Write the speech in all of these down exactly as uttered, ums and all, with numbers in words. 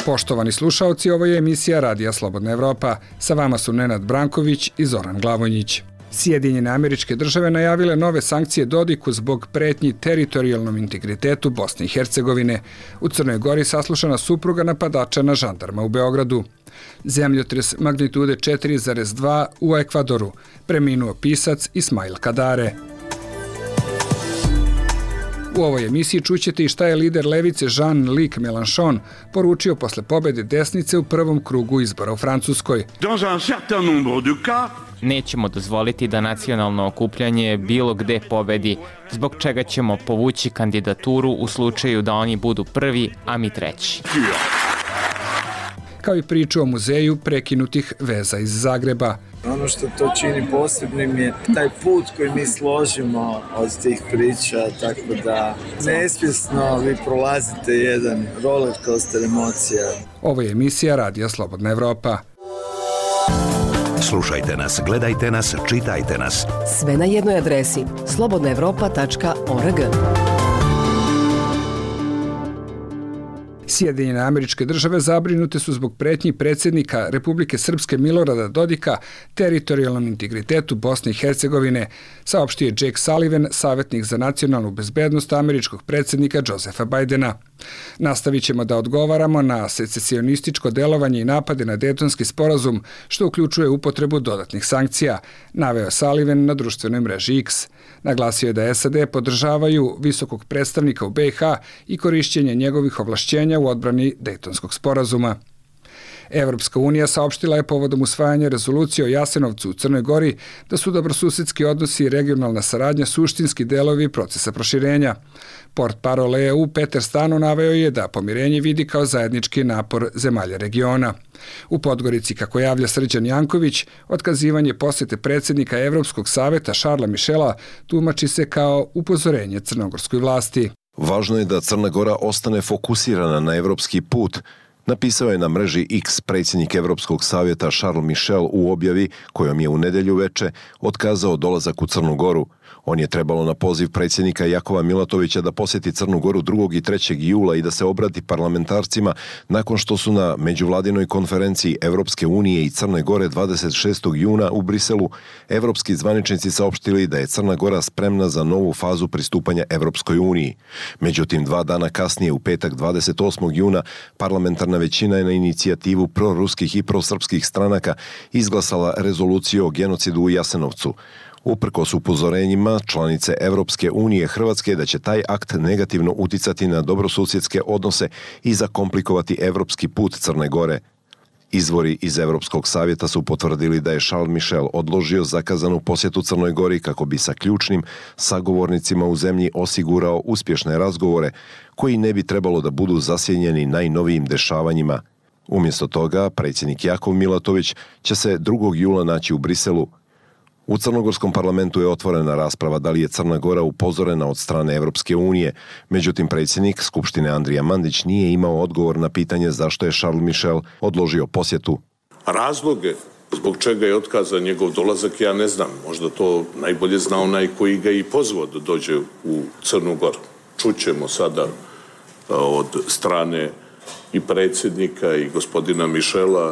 Poštovani slušaoci, ovo je emisija Radija Slobodna Evropa. Sa vama su Nenad Branković i Zoran Glavonjić. Sjedinjene Američke Države najavile nove sankcije Dodiku zbog pretnji teritorijalnom integritetu Bosne i Hercegovine. U Crnoj Gori saslušana supruga napadača na žandarma u Beogradu. Zemljotres magnitude četiri zarez dva u Ekvadoru. Preminuo pisac Ismail Kadare. U ovoj emisiji čućete i šta je lider levice Jean-Luc Mélenchon poručio posle pobede desnice u prvom krugu izbora u Francuskoj. Nećemo dozvoliti da nacionalno okupljanje bilo gde pobedi, zbog čega ćemo povući kandidaturu u slučaju da oni budu prvi, a mi treći. Kao i priču o muzeju prekinutih veza iz Zagreba. Ono što to čini posebnim je taj put koji mi složimo od tih priča, tako da nesvjesno vi prolazite jedan roller coaster emocija. Ovo je emisija Radija Slobodna Evropa. Slušajte nas, gledajte nas, čitajte nas. Sve na jednoj adresi slobodna evropa tačka org. Sjedinjene Američke Države zabrinute su zbog pretnji predsjednika Republike Srpske Milorada Dodika teritorijalnom integritetu Bosne i Hercegovine, saopštio je Jake Sullivan, savjetnik za nacionalnu bezbednost američkog predsjednika Josepha Bidena. Nastavit ćemo da odgovaramo na secesionističko delovanje i napade na Dejtonski sporazum, što uključuje upotrebu dodatnih sankcija, naveo Sullivan na društvenoj mreži X. Naglasio je da S A D podržavaju visokog predstavnika u B i H i korišćenje njegovih ovlašćenja u odbrani Dejtonskog sporazuma. Evropska unija saopštila je povodom usvajanja rezolucije o Jasenovcu u Crnoj Gori da su dobrosusedski odnosi i regionalna saradnja suštinski delovi procesa proširenja. Portparol E U Peter Stano naveo je da pomirenje vidi kao zajednički napor zemalja regiona. U Podgorici, kako javlja Srđan Janković, otkazivanje posjete predsjednika Evropskog saveta Šarla Mišela tumači se kao upozorenje crnogorskoj vlasti. Važno je da Crna Gora ostane fokusirana na evropski put, napisao je na mreži X predsjednik Evropskog savjeta Charles Michel u objavi kojom je u nedelju veče otkazao dolazak u Crnu Goru. On je trebalo na poziv predsjednika Jakova Milatovića da posjeti Crnu Goru drugog i trećeg jula i da se obrati parlamentarcima nakon što su na međuvladinoj konferenciji Evropske unije i Crne Gore dvadeset šestog juna u Briselu evropski zvaničnici saopštili da je Crna Gora spremna za novu fazu pristupanja Evropskoj uniji. Međutim, dva dana kasnije, u petak dvadeset osmog juna, parlamentarna većina je na inicijativu proruskih i prosrpskih stranaka izglasala rezoluciju o genocidu u Jasenovcu. Uprkos upozorenjima članice Evropske unije Hrvatske da će taj akt negativno uticati na dobrosusjedske odnose i zakomplikovati evropski put Crne Gore. Izvori iz Evropskog savjeta su potvrdili da je Charles Michel odložio zakazanu posjetu Crnoj Gori kako bi sa ključnim sagovornicima u zemlji osigurao uspješne razgovore koji ne bi trebalo da budu zasjenjeni najnovijim dešavanjima. Umjesto toga, predsjednik Jakov Milatović će se drugog jula naći u Briselu. U crnogorskom parlamentu je otvorena rasprava da li je Crna Gora upozorena od strane Evropske unije, međutim predsjednik Skupštine Andrija Mandić nije imao odgovor na pitanje zašto je Charles Michel odložio posjetu. Razloge zbog čega je otkazan njegov dolazak ja ne znam, možda to najbolje zna onaj koji ga i pozvao da dođe u Crnu Goru. Čućemo sada od strane i predsjednika i gospodina Michela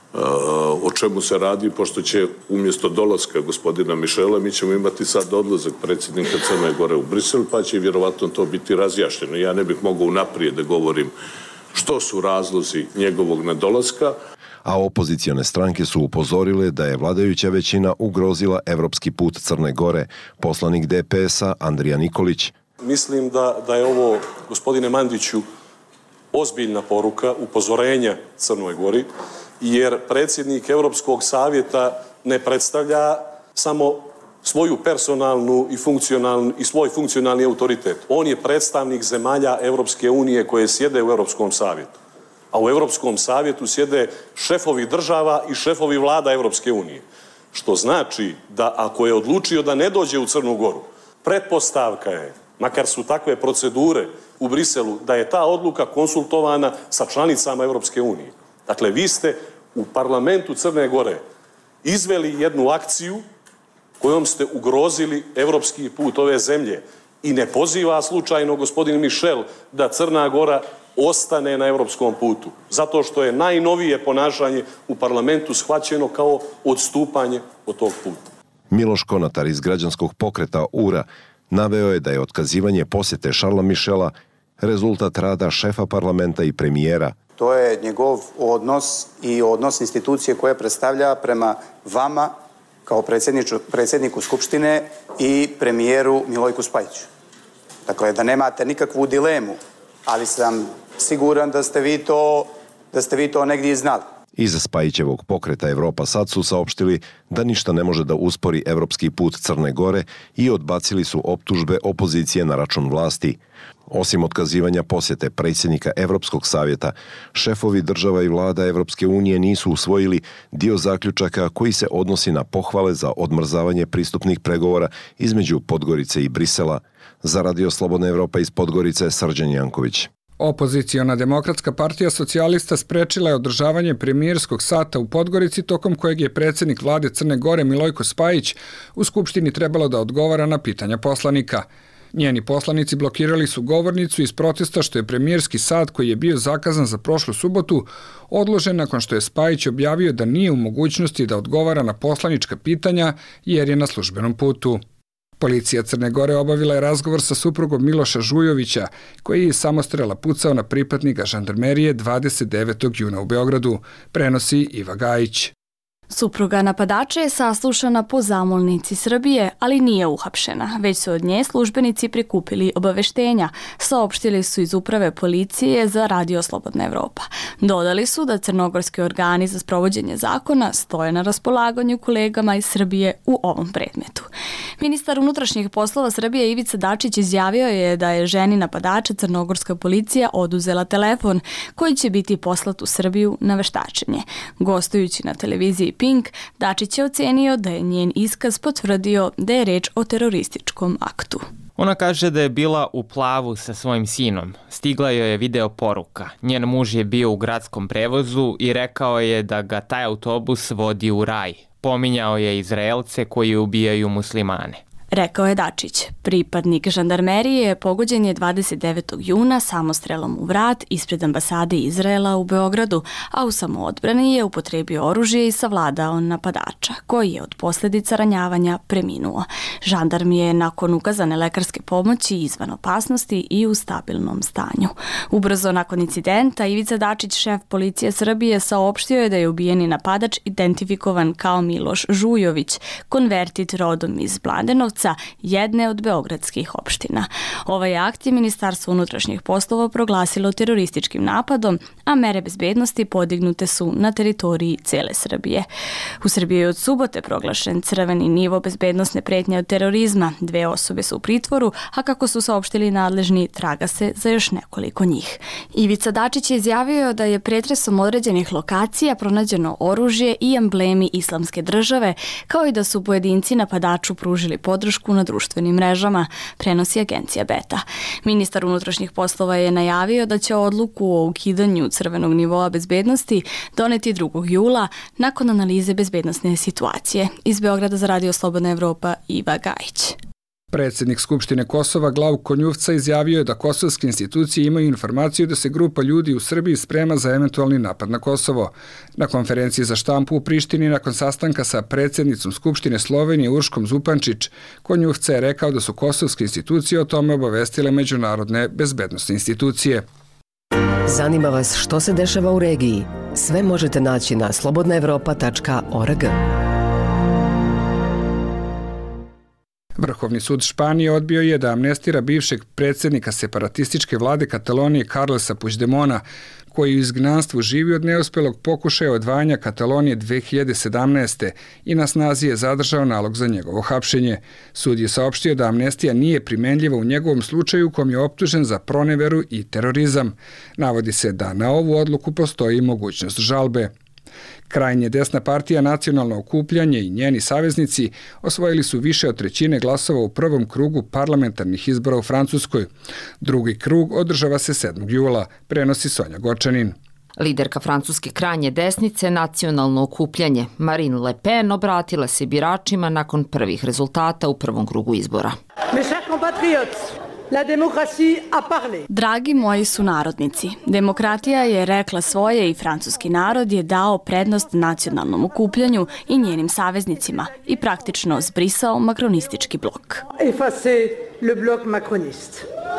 o čemu se radi, pošto će umjesto dolaska gospodina Mišela mi ćemo imati sad odlazak predsjednika Crne Gore u Brisel, pa će vjerovatno to biti razjašnjeno. Ja ne bih mogao unaprijed da govorim što su razlozi njegovog nedolaska. A opozicione stranke su upozorile da je vladajuća većina ugrozila evropski put Crne Gore. Poslanik D P S-a Andrija Nikolić. Mislim da, da je ovo, gospodine Mandiću, ozbiljna poruka, upozorenja Crnoj Gori, jer predsjednik Europskog savjeta ne predstavlja samo svoju personalnu i funkcionalnu i svoj funkcionalni autoritet. On je predstavnik zemalja Europske unije koje sjede u Europskom savjetu. A u Europskom savjetu sjede šefovi država i šefovi vlada Europske unije. Što znači da ako je odlučio da ne dođe u Crnu Goru, pretpostavka je, makar su takve procedure u Briselu, da je ta odluka konsultovana sa članicama Europske unije. Dakle, vi ste u parlamentu Crne Gore izveli jednu akciju kojom ste ugrozili evropski put ove zemlje i ne poziva slučajno gospodin Michel da Crna Gora ostane na evropskom putu. Zato što je najnovije ponašanje u parlamentu shvaćeno kao odstupanje od tog puta. Miloš Konatar iz građanskog pokreta U R A naveo je da je otkazivanje posjete Charlesa Michela rezultat rada šefa parlamenta i premijera. To je njegov odnos i odnos institucije koje predstavlja prema vama kao predsjedniku Skupštine i premijeru Milojku Spajiću. Dakle, da nemate nikakvu dilemu, ali sam siguran da ste vi to, da ste vi to negdje znali. Iza Spajićevog pokreta Evropa sad su saopštili da ništa ne može da uspori evropski put Crne Gore i odbacili su optužbe opozicije na račun vlasti. Osim otkazivanja posjete predsjednika Evropskog savjeta, šefovi država i vlada Evropske unije nisu usvojili dio zaključaka koji se odnosi na pohvale za odmrzavanje pristupnih pregovora između Podgorice i Brisela. Za Radio Slobodna Evropa iz Podgorice, Srđan Janković. Opoziciona Demokratska partija socijalista sprečila je održavanje premijerskog sata u Podgorici, tokom kojeg je predsjednik vlade Crne Gore Milojko Spajić u Skupštini trebalo da odgovara na pitanja poslanika. Njeni poslanici blokirali su govornicu iz protesta što je premijerski sat, koji je bio zakazan za prošlu subotu, odložen nakon što je Spajić objavio da nije u mogućnosti da odgovara na poslanička pitanja jer je na službenom putu. Policija Crne Gore obavila je razgovor sa suprugom Miloša Žujovića, koji je samostrela pucao na pripadnika žandarmerije dvadeset devetog juna u Beogradu, prenosi Iva Gajić. Supruga napadača je saslušana po zamolnici Srbije, ali nije uhapšena, već su od nje službenici prikupili obaveštenja, saopštili su iz uprave policije za Radio Slobodna Evropa. Dodali su da crnogorski organi za sprovođenje zakona stoje na raspolaganju kolegama iz Srbije u ovom predmetu. Ministar unutrašnjih poslova Srbije Ivica Dačić izjavio je da je ženi napadača crnogorska policija oduzela telefon koji će biti poslat u Srbiju na veštačenje. Gostujući na televiziji Pink, Dačić je ocenio da je njen iskaz potvrdio da je reč o terorističkom aktu. Ona kaže da je bila u Plavu sa svojim sinom. Stigla joj je video poruka. Njen muž je bio u gradskom prevozu i rekao je da ga taj autobus vodi u raj. Pominjao je Izraelce koji ubijaju muslimane. Rekao je Dačić. Pripadnik žandarmerije pogođen je dvadeset devetog juna samostrelom u vrat ispred ambasade Izraela u Beogradu, a u samoodbrani je upotrebio oružje i savladao napadača, koji je od posljedica ranjavanja preminuo. Žandarm je nakon ukazane lekarske pomoći izvan opasnosti i u stabilnom stanju. Ubrzo nakon incidenta, Ivica Dačić, šef policije Srbije, saopštio je da je ubijeni napadač identifikovan kao Miloš Žujović, konvertit rodom iz Mladenovca, jedne od beogradskih opština. Ovaj akt je Ministarstvo unutrašnjih poslova proglasilo terorističkim napadom, a mere bezbednosti podignute su na teritoriji cele Srbije. U Srbiji je od subote proglašen crveni nivo bezbednosne pretnje od terorizma. Dve osobe su u pritvoru, a kako su saopštili nadležni, traga se za još nekoliko njih. Ivica Dačić je izjavio da je pretresom određenih lokacija pronađeno oružje i emblemi Islamske države, kao i da su pojedinci napadaču pružili podršku na društvenim mrežama, prenosi agencija Beta. Ministar unutrašnjih poslova je najavio da će odluku o ukidanju crvenog nivoa bezbednosti doneti drugog jula nakon analize bezbednosne situacije. Iz Beograda za Radio Slobodna Evropa, Iva Gajić. Predsjednik Skupštine Kosova Glavko Njuvca izjavio je da kosovske institucije imaju informaciju da se grupa ljudi u Srbiji sprema za eventualni napad na Kosovo. Na konferenciji za štampu u Prištini nakon sastanka sa predsjednicom Skupštine Slovenije Urškom Zupančić, Konjuvca je rekao da su kosovske institucije o tome obavestile međunarodne bezbednosne institucije. Zanima vas što se dešava u regiji? Sve možete naći na slobodna evropa tačka org. Vrhovni sud Španije odbio je da amnestira bivšeg predsjednika separatističke vlade Katalonije Carlesa Puigdemona, koji u izgnanstvu živi od neuspelog pokušaja odvajanja Katalonije dve hiljade sedamnaeste. i na snazi je zadržao nalog za njegovo hapšenje. Sud je saopštio da amnestija nije primenljiva u njegovom slučaju, kom je optužen za proneveru i terorizam. Navodi se da na ovu odluku postoji mogućnost žalbe. Krajnje desna partija Nacionalno okupljanje i njeni saveznici osvojili su više od trećine glasova u prvom krugu parlamentarnih izbora u Francuskoj. Drugi krug održava se sedmog jula, prenosi Sonja Gočanin. Liderka francuske krajnje desnice Nacionalno okupljanje Marine Le Pen obratila se biračima nakon prvih rezultata u prvom krugu izbora. Mes chers compatriotes, La démocratie a parlé. Dragi moji sunarodnici, demokratija je rekla svoje i francuski narod je dao prednost nacionalnom okupljanju i njenim saveznicima i praktično zbrisao makronistički blok. Effacer le bloc macroniste.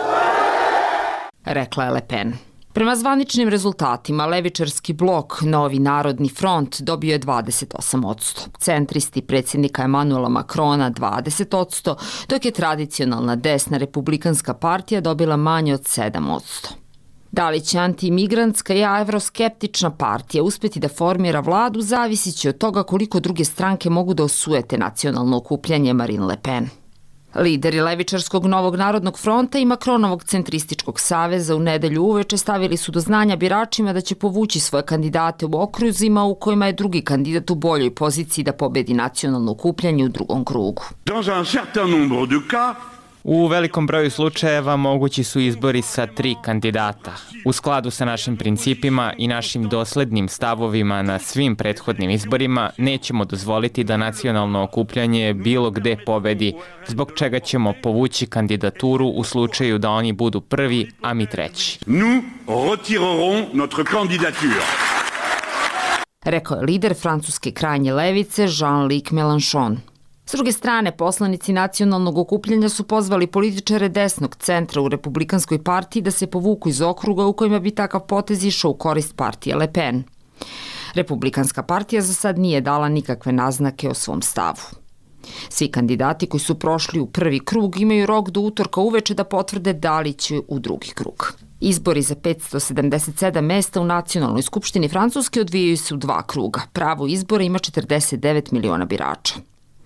Rekla je Le Pen. Prema zvaničnim rezultatima, levičarski blok Novi narodni front dobio je dvadeset osam odsto, centristi predsjednika Emanuela Macrona dvadeset odsto, dok je tradicionalna desna republikanska partija dobila manje od sedam odsto. Da li će antimigrantska i evroskeptična partija uspjeti da formira vladu, zavisit će od toga koliko druge stranke mogu da osujete nacionalno okupljanje Marine Le Pen. Lideri levičarskog Novog narodnog fronta i Macronovog centrističkog saveza u nedelju uveče stavili su do znanja biračima da će povući svoje kandidate u okruzima u kojima je drugi kandidat u boljoj poziciji da pobedi nacionalno okupljanje u drugom krugu. Dans un certain nombre de cas, U velikom broju slučajeva mogući su izbori sa tri kandidata. U skladu sa našim principima i našim doslednim stavovima na svim prethodnim izborima nećemo dozvoliti da nacionalno okupljanje bilo gde pobedi, zbog čega ćemo povući kandidaturu u slučaju da oni budu prvi, a mi treći. nous retirerons notre candidature. Rekao je lider francuske krajnje levice Jean-Luc Mélenchon. S druge strane, poslanici nacionalnog okupljanja su pozvali političare desnog centra u republikanskoj partiji da se povuku iz okruga u kojima bi takav potez išao u korist partije Le Pen. Republikanska partija za sad nije dala nikakve naznake o svom stavu. Svi kandidati koji su prošli u prvi krug imaju rok do utorka uveče da potvrde da li će u drugi krug. Izbori za petsto sedamdeset sedam mesta u Nacionalnoj skupštini Francuske odvijaju se u dva kruga. Pravo izbora ima četrdeset devet miliona birača.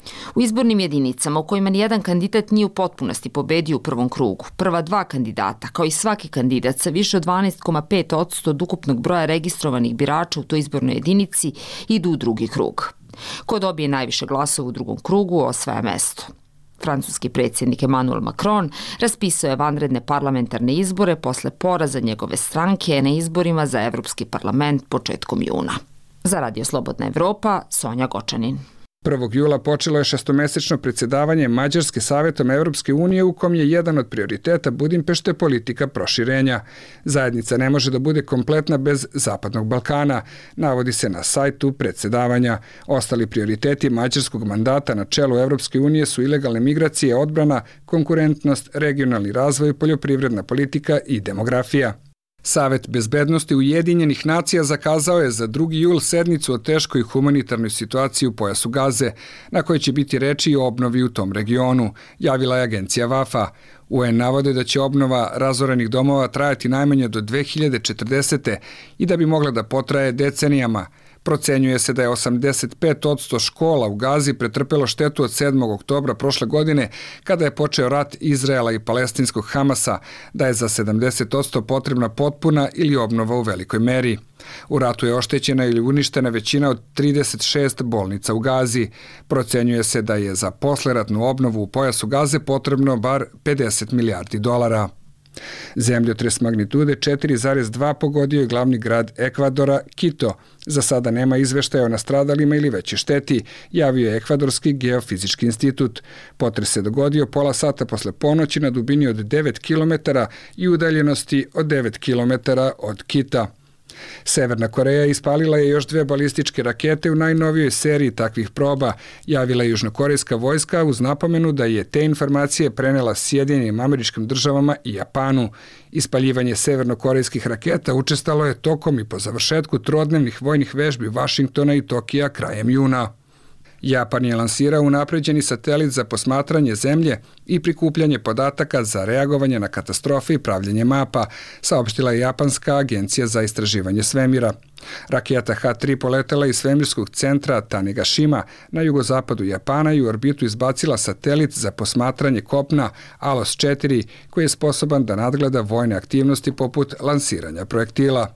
U izbornim jedinicama u kojima nijedan kandidat nije u potpunosti pobedio u prvom krugu, prva dva kandidata, kao i svaki kandidat sa više od dvanaest zarez pet odsto od ukupnog broja registrovanih birača u toj izbornoj jedinici, idu u drugi krug. Ko dobije najviše glasova u drugom krugu, osvaja mesto. Francuski predsjednik Emmanuel Macron raspisao je vanredne parlamentarne izbore posle poraza njegove stranke na izborima za Evropski parlament početkom juna. Za Radio Slobodna Evropa, Sonja Gočanin. prvog jula počelo je šestomesečno predsjedavanje Mađarske Savetom Evropske unije u kom je jedan od prioriteta Budimpešte politika proširenja. Zajednica ne može da bude kompletna bez Zapadnog Balkana, navodi se na sajtu predsjedavanja. Ostali prioriteti mađarskog mandata na čelu Evropske unije su ilegalne migracije, odbrana, konkurentnost, regionalni razvoj, poljoprivredna politika i demografija. Savet bezbednosti Ujedinjenih nacija zakazao je za drugi jul sednicu o teškoj humanitarnoj situaciji u pojasu Gaze, na kojoj će biti reči i o obnovi u tom regionu, javila je agencija Vafa. U en navode da će obnova razorenih domova trajati najmanje do dve hiljade četrdesete i da bi mogla da potraje decenijama. Procenjuje se da je osamdeset pet odsto škola u Gazi pretrpelo štetu od sedmog oktobra prošle godine, kada je počeo rat Izraela i palestinskog Hamasa, da je za sedamdeset odsto potrebna potpuna ili obnova u velikoj meri. U ratu je oštećena ili uništena većina od trideset šest bolnica u Gazi. Procenjuje se da je za posleratnu obnovu u pojasu Gaze potrebno bar pedeset milijardi dolara. Zemljotres magnitude četiri zarez dva pogodio je glavni grad Ekvadora, Quito. Za sada nema izveštaja o nastradalima ili veće šteti, javio je Ekvadorski geofizički institut. Potres se dogodio pola sata posle ponoći na dubini od devet kilometara i udaljenosti od devet kilometara od Kita. Severna Koreja ispalila je još dve balističke rakete u najnovijoj seriji takvih proba, javila je južnokorejska vojska uz napomenu da je te informacije prenela Sjedinjenim Američkim Državama i Japanu. Ispaljivanje severnokorejskih raketa učestalo je tokom i po završetku trodnevnih vojnih vežbi Vašingtona i Tokija krajem juna. Japan je lansirao unapređeni satelit za posmatranje zemlje i prikupljanje podataka za reagovanje na katastrofe i pravljenje mapa, saopštila je Japanska agencija za istraživanje svemira. Raketa ha tri poletela iz svemirskog centra Tanegashima na jugozapadu Japana i u orbitu izbacila satelit za posmatranje kopna Alos četiri, koji je sposoban da nadgleda vojne aktivnosti poput lansiranja projektila.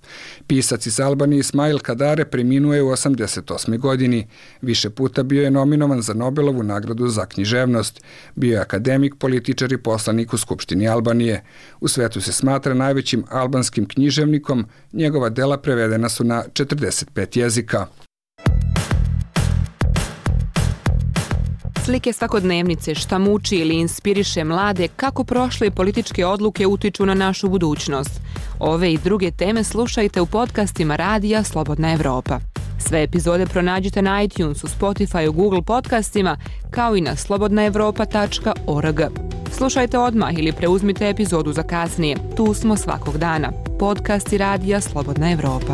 Pisac iz Albanije Ismail Kadare preminuo je u osamdeset osmoj godini. Više puta bio je nominovan za Nobelovu nagradu za književnost. Bio je akademik, političar i poslanik u Skupštini Albanije. U svetu se smatra najvećim albanskim književnikom, njegova dela prevedena su na četrdeset pet jezika. Slike svakodnevnice, šta muči ili inspiriše mlade, kako prošle političke odluke utiču na našu budućnost. Ove i druge teme slušajte u podcastima Radija Slobodna Evropa. Sve epizode pronađite na iTunesu, Spotify, Google podcastima, kao i na slobodna evropa tačka org. Slušajte odmah ili preuzmite epizodu za kasnije. Tu smo svakog dana. Podcasti Radija Slobodna Evropa.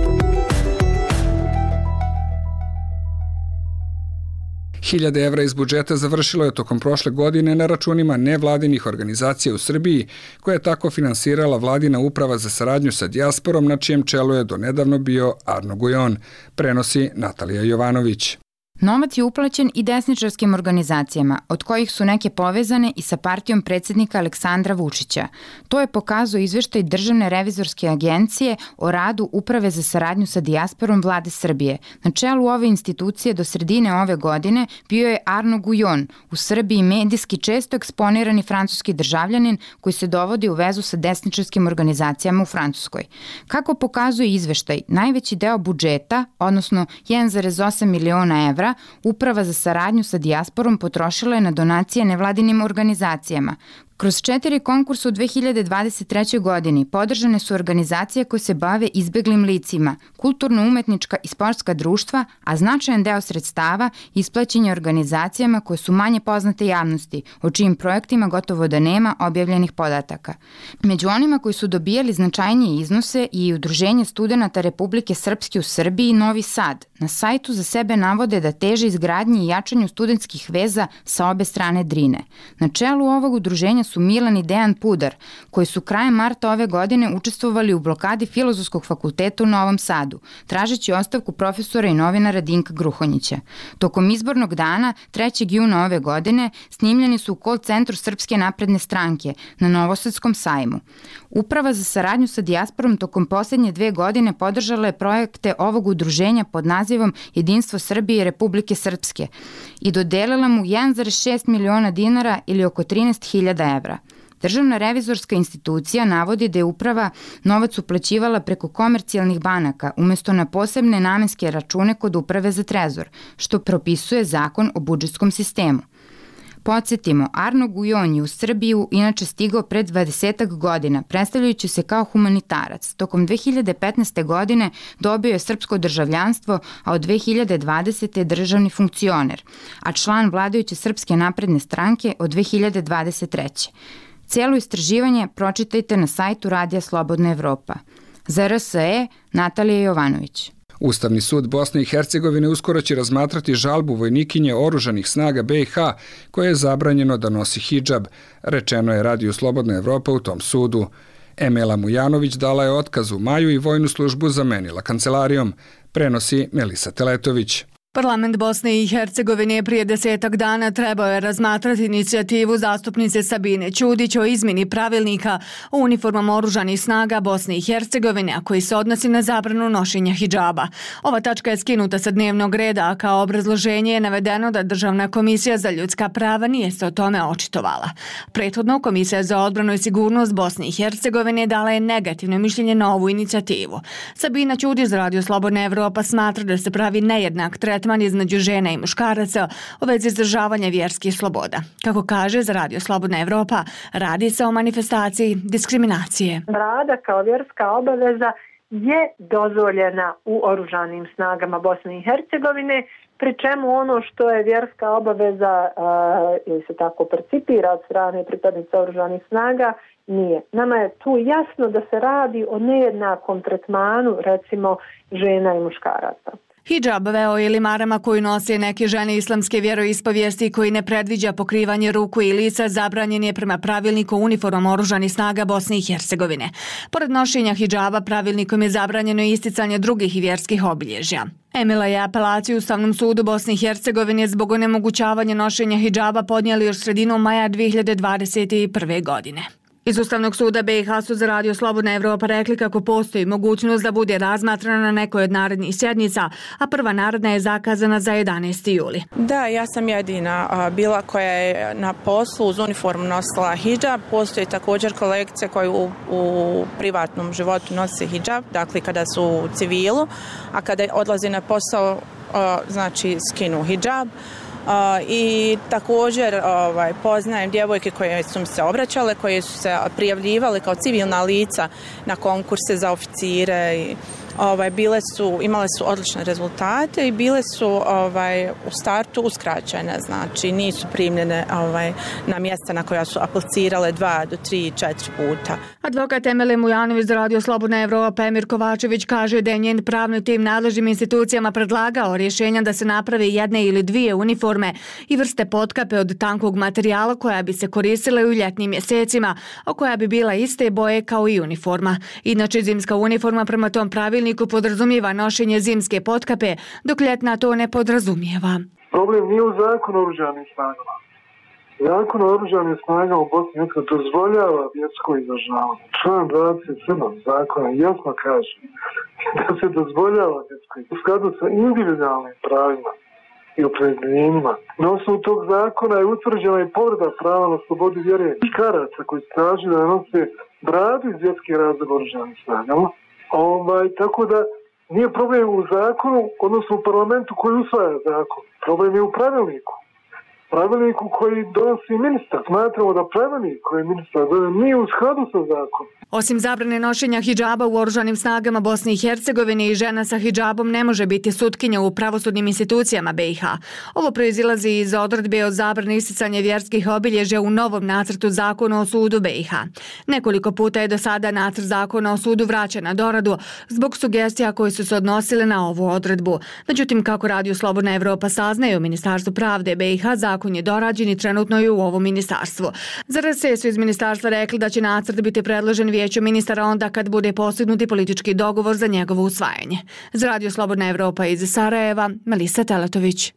Hiljade evra iz budžeta završilo je tokom prošle godine na računima nevladinih organizacija u Srbiji, koja je tako finansirala vladina uprava za saradnju sa dijasporom, na čijem čelu je donedavno bio Arno Gujon, prenosi Natalija Jovanović. Novac je uplaćen i desničarskim organizacijama, od kojih su neke povezane i sa partijom predsjednika Aleksandra Vučića. To je pokazao izveštaj Državne revizorske agencije o radu Uprave za saradnju sa dijasporom Vlade Srbije. Na čelu ove institucije do sredine ove godine bio je Arno Gujon, u Srbiji medijski često eksponirani francuski državljanin koji se dovodi u vezu sa desničarskim organizacijama u Francuskoj. Kako pokazuje izveštaj, najveći deo budžeta, odnosno jedan zarez osam miliona evra, Uprava za saradnju sa dijasporom potrošila je na donacije nevladinim organizacijama. Kroz četiri konkursa u dve hiljade dvadeset trećoj. godini podržane su organizacije koje se bave izbeglim licima, kulturno-umetnička i sportska društva, a značajan deo sredstava isplaćen je organizacijama koje su manje poznate javnosti, o čijim projektima gotovo da nema objavljenih podataka. Među onima koji su dobijali značajnije iznose i Udruženje studenata Republike Srpske u Srbiji i Novi Sad. Na sajtu za sebe navode da teže izgradnji i jačanju studentskih veza sa obe strane Drine. Na čelu ovog udruženja su Milan i Dejan Pudar, koji su krajem marta ove godine učestvovali u blokadi Filozofskog fakulteta u Novom Sadu, tražeći ostavku profesora i novinara Dinka Gruhonjića. Tokom izbornog dana, trećeg juna ove godine, snimljeni su u call centru Srpske napredne stranke na Novosadskom sajmu. Uprava za saradnju sa dijasporom tokom posljednje dve godine podržala je projekte ovog udruženja pod nazivom Jedinstvo Srbije i Republike Srpske i dodelila mu jedan zarez šest miliona dinara ili oko trinaest hiljada evra. Državna revizorska institucija navodi da je uprava novac uplaćivala preko komercijalnih banaka umjesto na posebne namenske račune kod Uprave za trezor, što propisuje zakon o budžetskom sistemu. Podsjetimo, Arno Gujon je u Srbiju inače stigao pred dvadesetak godina, predstavljajući se kao humanitarac. Tokom dve hiljade petnaeste. godine dobio je srpsko državljanstvo, a od dve hiljade dvadesete. je državni funkcioner, a član vladajuće Srpske napredne stranke od dve hiljade dvadeset treće. Cijelo istraživanje pročitajte na sajtu Radija Slobodna Evropa. Za R S E, Natalija Jovanović. Ustavni sud Bosne i Hercegovine uskoro će razmatrati žalbu vojnikinje oružanih snaga B i H koje je zabranjeno da nosi hidžab, rečeno je Radiju Slobodna Evropa u tom sudu. Emela Mujanović dala je otkaz u maju i vojnu službu zamenila kancelarijom, prenosi Melisa Teletović. Parlament Bosne i Hercegovine je prije desetak dana trebao je razmatrati inicijativu zastupnice Sabine Ćudić o izmjeni pravilnika o uniformama oružanih snaga Bosne i Hercegovine, a koji se odnosi na zabranu nošenja hidžaba. Ova tačka je skinuta sa dnevnog reda, a kao obrazloženje je navedeno da Državna komisija za ljudska prava nije se o tome očitovala. Prethodno, Komisija za odbranu i sigurnost Bosne i Hercegovine dala je negativno mišljenje na ovu inicijativu. Sabina Ćudić za Radio Slobodna Evropa smatra da se pravi nejednak tretman između žena i muškaraca u vezi izdržavanja vjerskih sloboda. Kako kaže za Radio Slobodna Evropa, radi se o manifestaciji diskriminacije. Brada kao vjerska obaveza je dozvoljena u oružanim snagama Bosne i Hercegovine, pri čemu ono što je vjerska obaveza ili se tako percipira od strane pripadnica oružanih snaga nije. Nama je tu jasno da se radi o nejednakom tretmanu, recimo, žena i muškaraca. Hidžab, veo ili marama koju nose neke žene islamske vjeroispovijesti koji ne predviđa pokrivanje ruku i lica zabranjen je prema pravilniku o uniformama oružanih snaga Bosne i Hercegovine. Pored nošenja hidžaba, pravilnikom je zabranjeno isticanje drugih vjerskih obilježja. Emila je apelaciju u Ustavnom sudu Bosne i Hercegovine zbog onemogućavanja nošenja hidžaba podnijeli još sredinom maja dve hiljade dvadeset prve. godine. Iz Ustavnog suda B i H su za Radio Slobodna Evropa rekli kako postoji mogućnost da bude razmatrana na nekoj od narednih sjednica, a prva naredna je zakazana za jedanaesti juli. Da, ja sam jedina bila koja je na poslu uz uniformu nosila hidžab. Postoje također kolegice koje u, u privatnom životu nose hidžab, dakle kada su u civilu, a kada odlazi na posao, znači skinu hidžab. i također ovaj, poznajem djevojke koje su mi se obraćale, koje su se prijavljivale kao civilna lica na konkurse za oficire i Ovaj, bile su, imale su odlične rezultate i bile su ovaj, u startu uskraćene, znači nisu primljene ovaj, na mjesta na koja su aplicirale dva do tri, četiri puta. Advokat Emile Mujanović za Radio Slobodna Evropa Emir Kovačević kaže da je njen pravni tim nadležnim institucijama predlagao rješenja da se naprave jedne ili dvije uniforme i vrste potkape od tankog materijala koja bi se koristila u ljetnim mjesecima, a koja bi bila iste boje kao i uniforma. Inače, zimska uniforma prema tom pravilniku podrazumijeva nošenje zimske potkape, dok ljetna to ne podrazumijeva. Problem nije u zakonu o oružanim snagama. Zakon o oružanim snagama u Bosni i Hercegovini dozvoljava vjersko izražavanje. Član dvadeset sedam zakona jasno kaže da se dozvoljava vjersko u skladu sa individualnim pravima i opredjeljenjima. Na osnovu tog zakona je utvrđena i povreda prava na slobodu vjere i karaca koji traži da nose bradu iz vjerskih razloga oružanim snagama. Ovaj, tako da nije problem u zakonu, odnosno u parlamentu koji usvaja zakon. Problem je u pravilniku. Pravilniku koji donosi ministar. Smatramo da pravilnik koji ministar donosi nije u skladu sa zakonom. Osim zabrane nošenja hidžaba u oružanim snagama Bosne i Hercegovine, i žena sa hidžabom ne može biti sutkinja u pravosudnim institucijama B i H. Ovo proizilazi iz odredbe o zabrani isticanja vjerskih obilježja u novom nacrtu zakona o sudu B i H. Nekoliko puta je do sada nacrt zakona o sudu vraćen na doradu zbog sugestija koje su se odnosile na ovu odredbu. Međutim, kako Radio Slobodna Evropa saznaje u Ministarstvu pravde B i H, zakon je dorađen i trenutno je u ovom ministarstvu. Za R S su iz ministarstva rekli da će nacrt biti predložen vijeću ministara onda kad bude postignuti politički dogovor za njegovo usvajanje. Za Radio Slobodna Evropa iz Sarajeva, Melisa Teletović.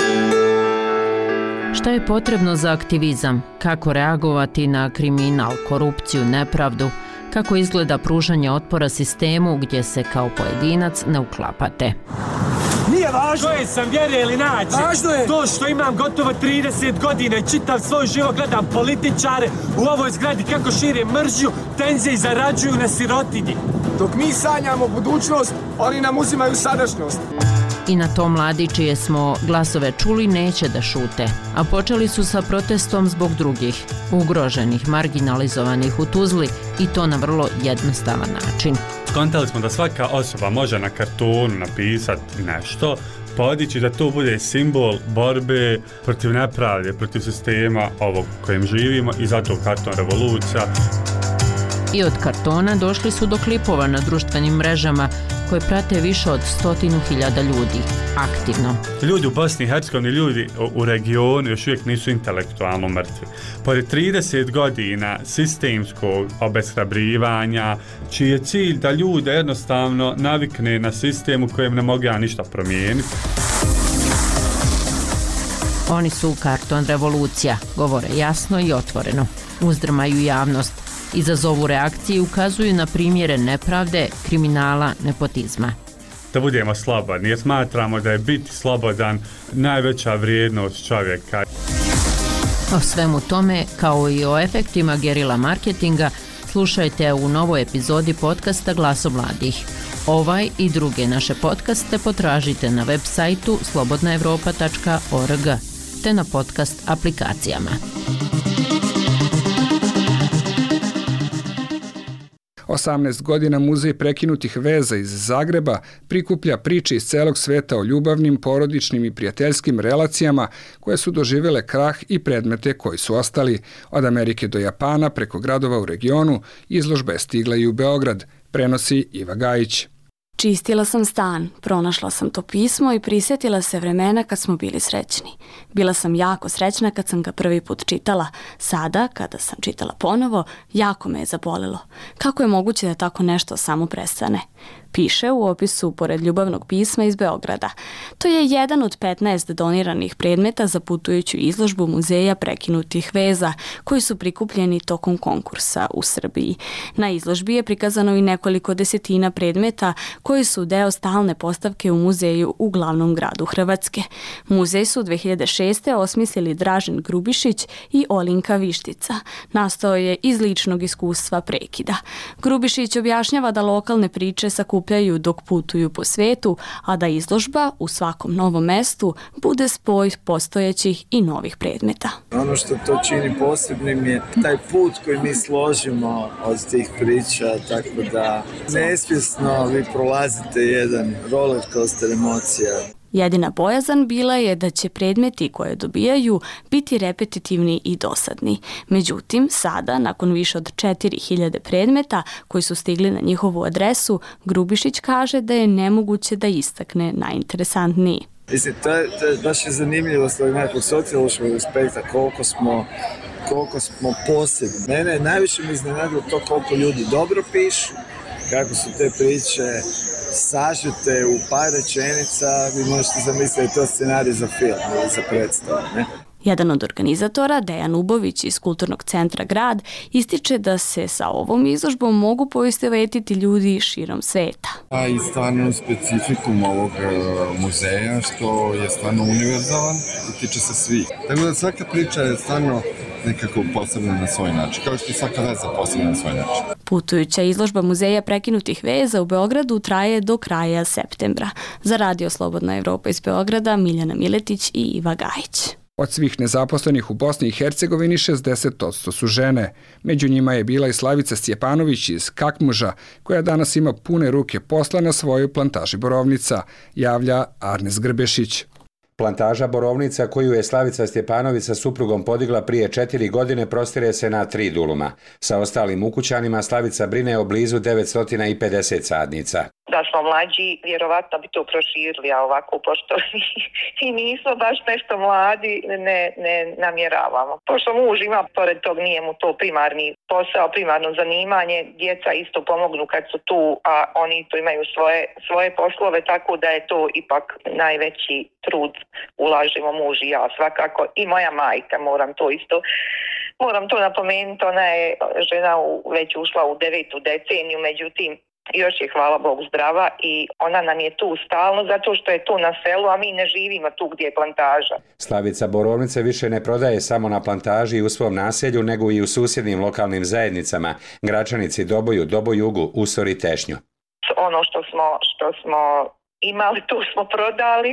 Šta je potrebno za aktivizam? Kako reagovati na kriminal, korupciju, nepravdu? Kako izgleda pružanje otpora sistemu gdje se kao pojedinac ne uklapate? Nije važno koje sam vjere ili nađe. Važno je to što imam gotovo trideset godina i čitav svoj život gledam političare u ovoj zgradi kako šire mržnju, tenzije i zarađuju na sirotinji. Dok mi sanjamo budućnost, oni nam uzimaju sadašnjost. I na to mladi čije smo glasove čuli neće da šute, a počeli su sa protestom zbog drugih, ugroženih, marginalizovanih u Tuzli i to na vrlo jednostavan način. Skontali smo da svaka osoba može na kartonu napisati nešto, podići da to bude simbol borbe protiv nepravde, protiv sistema ovog kojim živimo i zato karton revolucija. I od kartona došli su do klipova na društvenim mrežama koje prate više od stotinu hiljada ljudi, aktivno. Ljudi u Bosni i Hercegovini, ljudi u regionu još uvijek nisu intelektualno mrtvi. Pored trideset godina sistemskog obeshrabrivanja, čiji je cilj da ljude jednostavno navikne na sistem u kojem ne mogu ništa promijeniti. Oni su karton revolucija, govore jasno i otvoreno, uzdrmaju javnost, izazovu reakcije i ukazuju na primjere nepravde, kriminala, nepotizma. Da budemo slobodni, jer smatramo da je biti slobodan najveća vrijednost čovjeka. O svemu tome, kao i o efektima gerila marketinga, slušajte u novoj epizodi podcasta Glaso mladih. Ovaj i druge naše podcaste potražite na web sajtu slobodna evropa tačka org te na podcast aplikacijama. osamnaest godina Muzej prekinutih veza iz Zagreba prikuplja priče iz celog sveta o ljubavnim, porodičnim i prijateljskim relacijama koje su doživjele krah i predmete koji su ostali. Od Amerike do Japana, preko gradova u regionu, izložba je stigla i u Beograd, prenosi Iva Gajić. Čistila sam stan, pronašla sam to pismo i prisjetila se vremena kad smo bili srećni. Bila sam jako srećna kad sam ga prvi put čitala. Sada, kada sam čitala ponovo, jako me je zabolelo. Kako je moguće da tako nešto samo prestane? Piše u opisu pored ljubavnog pisma iz Beograda. To je jedan od petnaest doniranih predmeta za putujuću izložbu Muzeja prekinutih veza, koji su prikupljeni tokom konkursa u Srbiji. Na izložbi je prikazano i nekoliko desetina predmeta koji su deo stalne postavke u muzeju u glavnom gradu Hrvatske. Muzej su dve hiljade šeste. osmislili Dražen Grubišić i Olinka Vištica. Nastao je iz ličnog iskustva prekida. Grubišić objašnjava da lokalne priče priče sakupljaju dok putuju po svetu, a da izložba u svakom novom mestu bude spoj postojećih i novih predmeta. Ono što to čini posebnim je taj put koji mi složimo od tih priča, tako da nesvjesno vi prolazite jedan roller coaster emocija. Jedina bojazan bila je da će predmeti koje dobijaju biti repetitivni i dosadni. Međutim, sada, nakon više od četiri hiljade predmeta koji su stigli na njihovu adresu, Grubišić kaže da je nemoguće da istakne najinteresantniji. Mislim, to je, to je baš je zanimljivo s ovog nekog sociološkog aspekta, koliko smo, koliko smo posebni. Mene najviše mi iznenadilo to koliko ljudi dobro pišu, kako su te priče sažete u par rečenica, vi možete zamisliti da je to scenarij za film ili za predstavu, ne? Jedan od organizatora, Dejan Ubović iz Kulturnog centra Grad, ističe da se sa ovom izložbom mogu poistovetiti ljudi širom sveta. A i stvarno specifikum ovog muzeja što je stvarno univerzalan i tiče se svih. Tako da svaka priča je stvarno nekako posebna na svoj način, kao što je svaka veza posebna na svoj način. Putujuća izložba Muzeja prekinutih veza u Beogradu traje do kraja septembra. Za Radio Slobodna Evropa iz Beograda, Miljana Miletić i Iva Gajić. Od svih nezaposlenih u Bosni i Hercegovini šezdeset posto su žene. Među njima je bila i Slavica Stjepanović iz Kakmuža, koja danas ima pune ruke posla na svojoj plantaži borovnica, javlja Arnes Grbešić. Plantaža borovnica koju je Slavica Stjepanović sa suprugom podigla prije četiri godine prostire se na tri duluma. Sa ostalim ukućanima Slavica brine o blizu devetsto pedeset sadnica. Da smo mlađi, vjerovatno bi to proširili, a ovako, pošto i nismo baš nešto mladi, ne, ne namjeravamo. Pošto muž ima, pored tog nije mu to primarni posao, primarno zanimanje, djeca isto pomognu kad su tu, a oni tu imaju svoje, svoje poslove, tako da je to ipak najveći trud, ulažemo muž i ja svakako, i moja majka, moram to isto Moram to napomenuti, ona je žena u, već ušla u devetu deceniju, međutim, još je, hvala Bogu, zdrava i ona nam je tu stalno zato što je tu na selu, a mi ne živimo tu gdje je plantaža. Slavica borovnice više ne prodaje samo na plantaži i u svom naselju, nego i u susjednim lokalnim zajednicama, Gračanici, Doboju, Dobojugu, Usor i Tešnju. Ono što smo, što smo imali, tu smo prodali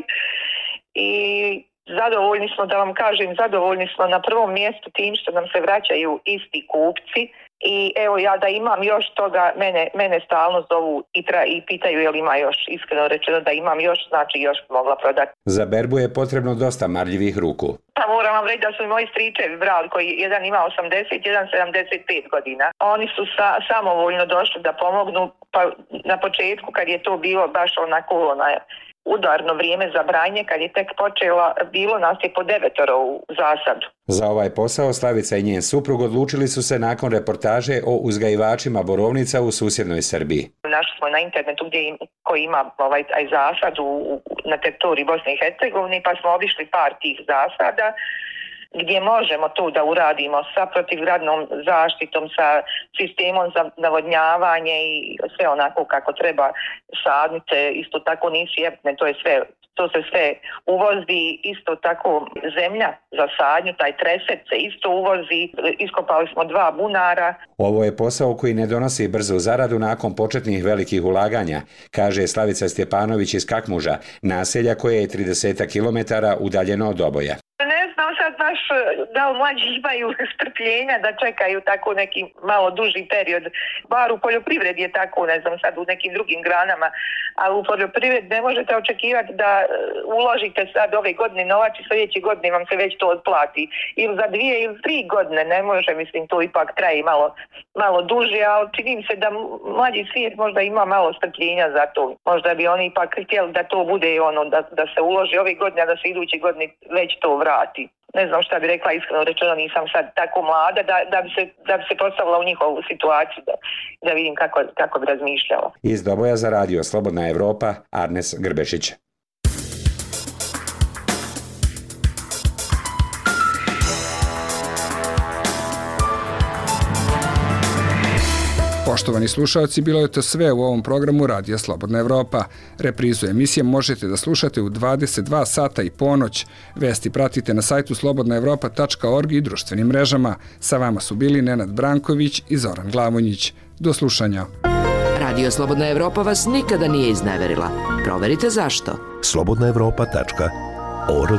i zadovoljni smo, da vam kažem, zadovoljni smo na prvom mjestu tim što nam se vraćaju isti kupci. I evo ja da imam još toga, mene, mene stalno zovu i, tra, i pitaju je li ima još, iskreno rečeno da imam još, znači još mogla prodati. Za berbu je potrebno dosta marljivih ruku. Pa moram vam reći da su moji stričevi brali, koji jedan ima osamdeset, jedan sedamdeset pet godina. Oni su sa, samovoljno došli da pomognu, pa na početku kad je to bilo baš onako onaj udarno vrijeme za branje, kad je tek počela, bilo nas je po devetoro u zasadu. Za ovaj posao Slavica i njen suprug odlučili su se nakon reportaže o uzgajivačima borovnica u susjednoj Srbiji. Našli smo na internetu gdje im, koji ima ovaj taj zasad u, na teritoriji Bosne i Hercegovine, pa smo obišli par tih zasada gdje možemo to da uradimo sa protivgradnom zaštitom, sa sistemom za navodnjavanje i sve onako kako treba. Sadnice isto tako nisu jefne, to je sve, to se sve uvozi, isto tako zemlja za sadnju, taj treset se isto uvozi, iskopali smo dva bunara. Ovo je posao koji ne donosi brzu zaradu nakon početnih velikih ulaganja, kaže Slavica Stjepanović iz Kakmuža, naselja koje je trideset kilometara udaljeno od Doboja. Ne znam sad baš da li mlađi imaju strpljenja da čekaju tako neki malo duži period. Bar u poljoprivredi je tako, ne znam sad u nekim drugim granama, ali u poljoprivredi ne možete očekivati da uložite sad ove godine novac i sljedeće godine vam se već to odplati. Ili za dvije ili tri godine ne može, mislim to ipak traje malo, malo duže, ali čini se da mlađi svijet možda ima malo strpljenja za to. Možda bi oni ipak htjeli da to bude ono, da, da se uloži ove godine, a da se iduće godine već to vrati. Ne znam šta bi rekla, iskreno rečeno nisam sad tako mlada da, da, bi, se, da bi se postavila u njihovu situaciju, da, da vidim kako, kako bi razmišljala. Iz Doboja za Radio Slobodna Evropa, Arnes Grbešić. Poštovani slušalci, bilo je to sve u ovom programu Radija Slobodna Evropa. Reprizu emisije možete da slušate u dvadeset dva sata i ponoć. Vesti pratite na sajtu slobodna evropa tačka org i društvenim mrežama. Sa vama su bili Nenad Branković i Zoran Glavonjić. Do slušanja. Radio Slobodna Evropa vas nikada nije izneverila. Proverite zašto. slobodna evropa tačka org.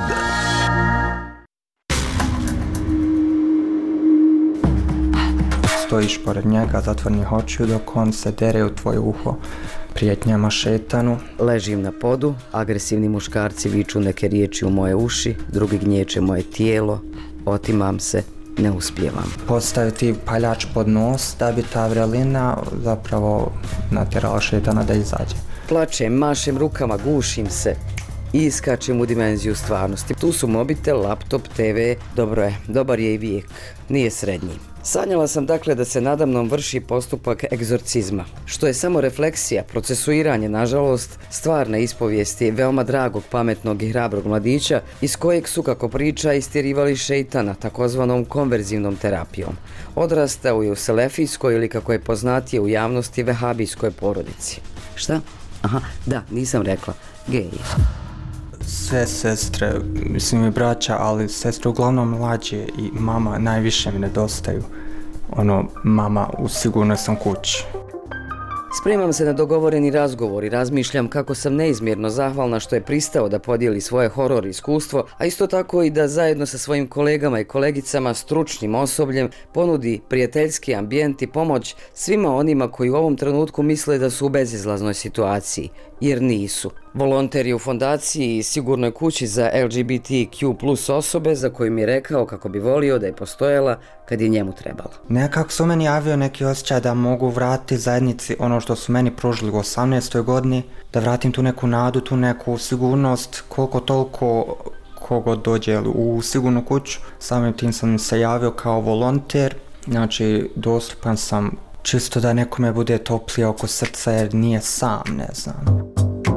Stojiš pored njega zatvornih očiju dok on se dere u tvoje uho prijetnjama šetanu. Ležim na podu, agresivni muškarci viču neke riječi u moje uši, drugi gnječe moje tijelo, otimam se, ne uspijevam. Postaviti paljač pod nos da bi ta vrelina zapravo natjerala šetana da izađe. Plačem, mašem rukama, gušim se i iskačem u dimenziju stvarnosti. Tu su mobitel, laptop, te ve, dobro je, dobar je i vijek, nije srednji. Sanjala sam dakle da se nadamnom vrši postupak egzorcizma, što je samo refleksija, procesuiranje, nažalost, stvarne ispovijesti veoma dragog, pametnog i hrabrog mladića, iz kojeg su, kako priča, istjerivali šeitana, takozvanom konverzivnom terapijom. Odrastao je u selefijskoj ili, kako je poznatije u javnosti, vehabijskoj porodici. Šta? Aha, da, nisam rekla, gej. Sve sestre, mislim i braća, ali sestre uglavnom mlađe i mama najviše mi nedostaju. Ono, mama, u sigurnoj sam kući. Spremam se na dogovoreni razgovor i razmišljam kako sam neizmjerno zahvalna što je pristao da podijeli svoje horor iskustvo, a isto tako i da zajedno sa svojim kolegama i kolegicama, stručnim osobljem, ponudi prijateljski ambijent i pomoć svima onima koji u ovom trenutku misle da su u bezizlaznoj situaciji, jer nisu. Volonter je u fondaciji i sigurnoj kući za el ge be te kju plus osobe, za koju mi je rekao kako bi volio da je postojala kad je njemu trebalo. Nekako su meni javio neki osjećaj da mogu vratiti zajednici ono što su meni pružili u osamnaestoj godini, da vratim tu neku nadu, tu neku sigurnost, koliko toliko kogo dođe u sigurnu kuću. Samim tim sam se javio kao volonter, znači dostupan sam čisto da nekome bude toplije oko srca jer nije sam, ne znam.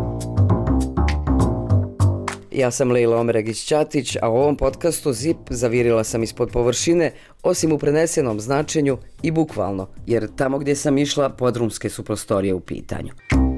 Ja sam Lejla Omeregić-Ćatić, a u ovom podcastu Zip zavirila sam ispod površine, osim u prenesenom značenju i bukvalno, jer tamo gdje sam išla, podrumske su prostorije u pitanju.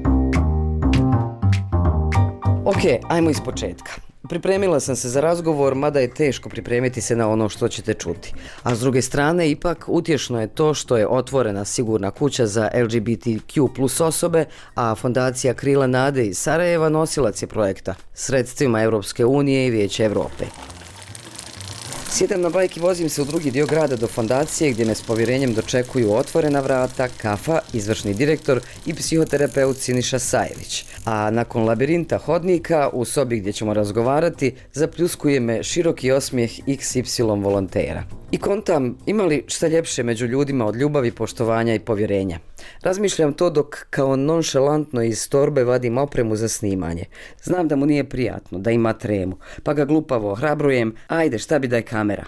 Ok, ajmo iz početka. Pripremila sam se za razgovor, mada je teško pripremiti se na ono što ćete čuti. A s druge strane, ipak utješno je to što je otvorena sigurna kuća za el ge be te kju plus osobe, a fondacija Krila nade iz Sarajeva nosilac je projekta sredstvima Europske unije i Vijeća Europe. Sjedam na bajk i vozim se u drugi dio grada do fondacije gdje me s povjerenjem dočekuju otvorena vrata, kafa, izvršni direktor i psihoterapeut Siniša Sajević. A nakon labirinta hodnika u sobi gdje ćemo razgovarati zapljuskuje me široki osmijeh iks ipsilon volontera. I kontam, ima li šta ljepše među ljudima od ljubavi, poštovanja i povjerenja? Razmišljam to dok kao nonšalantno iz torbe vadim opremu za snimanje. Znam da mu nije prijatno, da ima tremu, pa ga glupavo ohrabrujem, ajde šta bi da je kamera.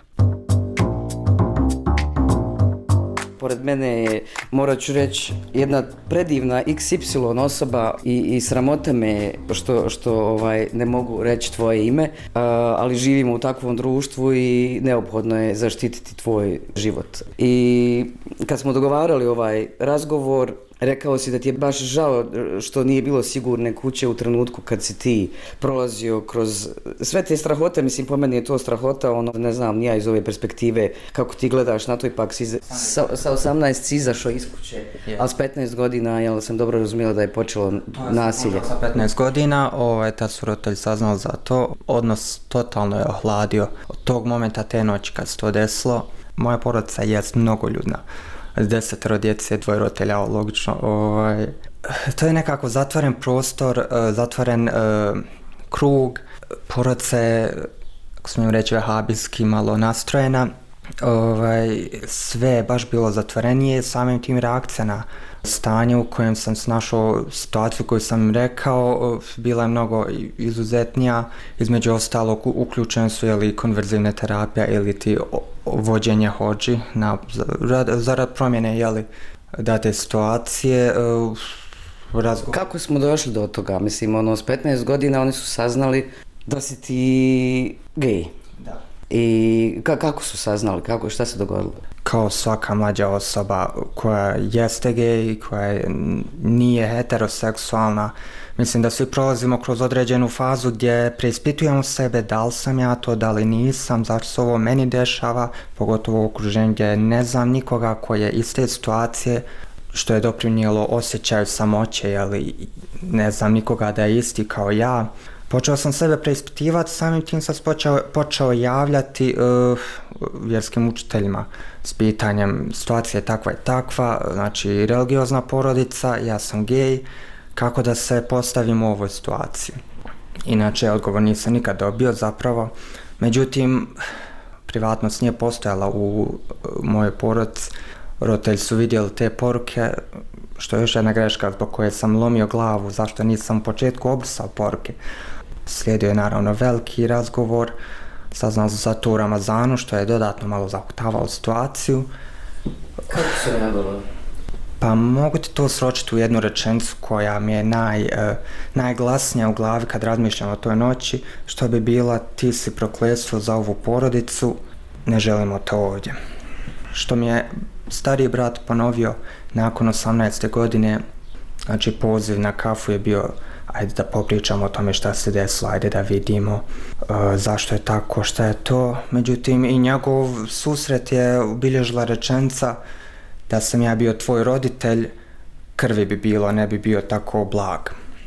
Pored mene je, morat ću reći, jedna predivna iks ipsilon osoba i, i sramota me što, što ovaj, ne mogu reći tvoje ime, a, ali živimo u takvom društvu i neophodno je zaštititi tvoj život. I kad smo dogovarali ovaj razgovor, rekao si da ti je baš žao što nije bilo sigurne kuće u trenutku kad si ti prolazio kroz sve te strahote. Mislim, po meni je to strahota, ono, ne znam, nija iz ove perspektive kako ti gledaš na to, ipak si sa, sa osamnaest si izašao iz kuće, yeah. Ali s petnaest godina, jel sam dobro razumjela da je počelo nasilje? Sa petnaest godina, ovaj, tad su roditelji saznali za to, odnos totalno je ohladio. Od tog momenta, te noći kad se to desilo, moja porodica je mnogo ljudna. Desetero djece, dvoje roditelja, logično. Ovaj, to je nekako zatvoren prostor, zatvoren uh, krug, porodica je, ako smijem reći, vehabijski malo nastrojena. Ovaj, sve je baš bilo zatvorenije, samim tim reakcija na stanje u kojem sam se našao, situaciju koju sam rekao, bila je mnogo izuzetnija. Između ostalog uključene su ili konverzivne terapije ili ti vođenje hodži na, zarad promjene jeli, date situacije. Razgovor. Kako smo došli do toga? Mislim, ono, s petnaest godina oni su saznali da si ti gej. Da. I ka- kako su saznali? Kako, šta se dogodilo? Kao svaka mlađa osoba koja jeste gej, koja nije heteroseksualna, mislim da svi prolazimo kroz određenu fazu gdje preispitujemo sebe, da li sam ja to, da li nisam, zašto se ovo meni dešava, pogotovo u okruženju gdje ne znam nikoga koji je iz te situacije. što je doprinijelo osjećaju samoće, ali ne znam nikoga da je isti kao ja. Počeo sam sebe preispitivati, samim tim sam počeo, počeo javljati uh, vjerskim učiteljima s pitanjem situacija je takva i takva, znači religiozna porodica, ja sam gej, kako da se postavim u ovoj situaciji. Inače, odgovor nisam nikad dobio zapravo, međutim, privatnost nije postojala u mojoj porodici. Roditelji su vidjeli te poruke, što je još jedna greška zbog koje sam lomio glavu, zašto nisam u početku obrisao poruke. Slijedio je naravno veliki razgovor, saznao sam za to u Ramazanu, što je dodatno malo zahuktavalo situaciju. Kako se reagovalo? Pa mogu ti to sročiti u jednu rečenicu koja mi je naj, uh, najglasnija u glavi kad razmišljam o toj noći, što bi bila ti si prokletstvo za ovu porodicu, ne želimo to ovdje. Što mi je stariji brat ponovio nakon osamnaeste godine, znači poziv na kafu je bio ajde da popričamo o tome šta se desilo, ajde da vidimo uh, zašto je tako, šta je to. Međutim, i njegov susret je obilježila rečenica da sam ja bio tvoj roditelj, krvi bi bilo, ne bi bio tako blag.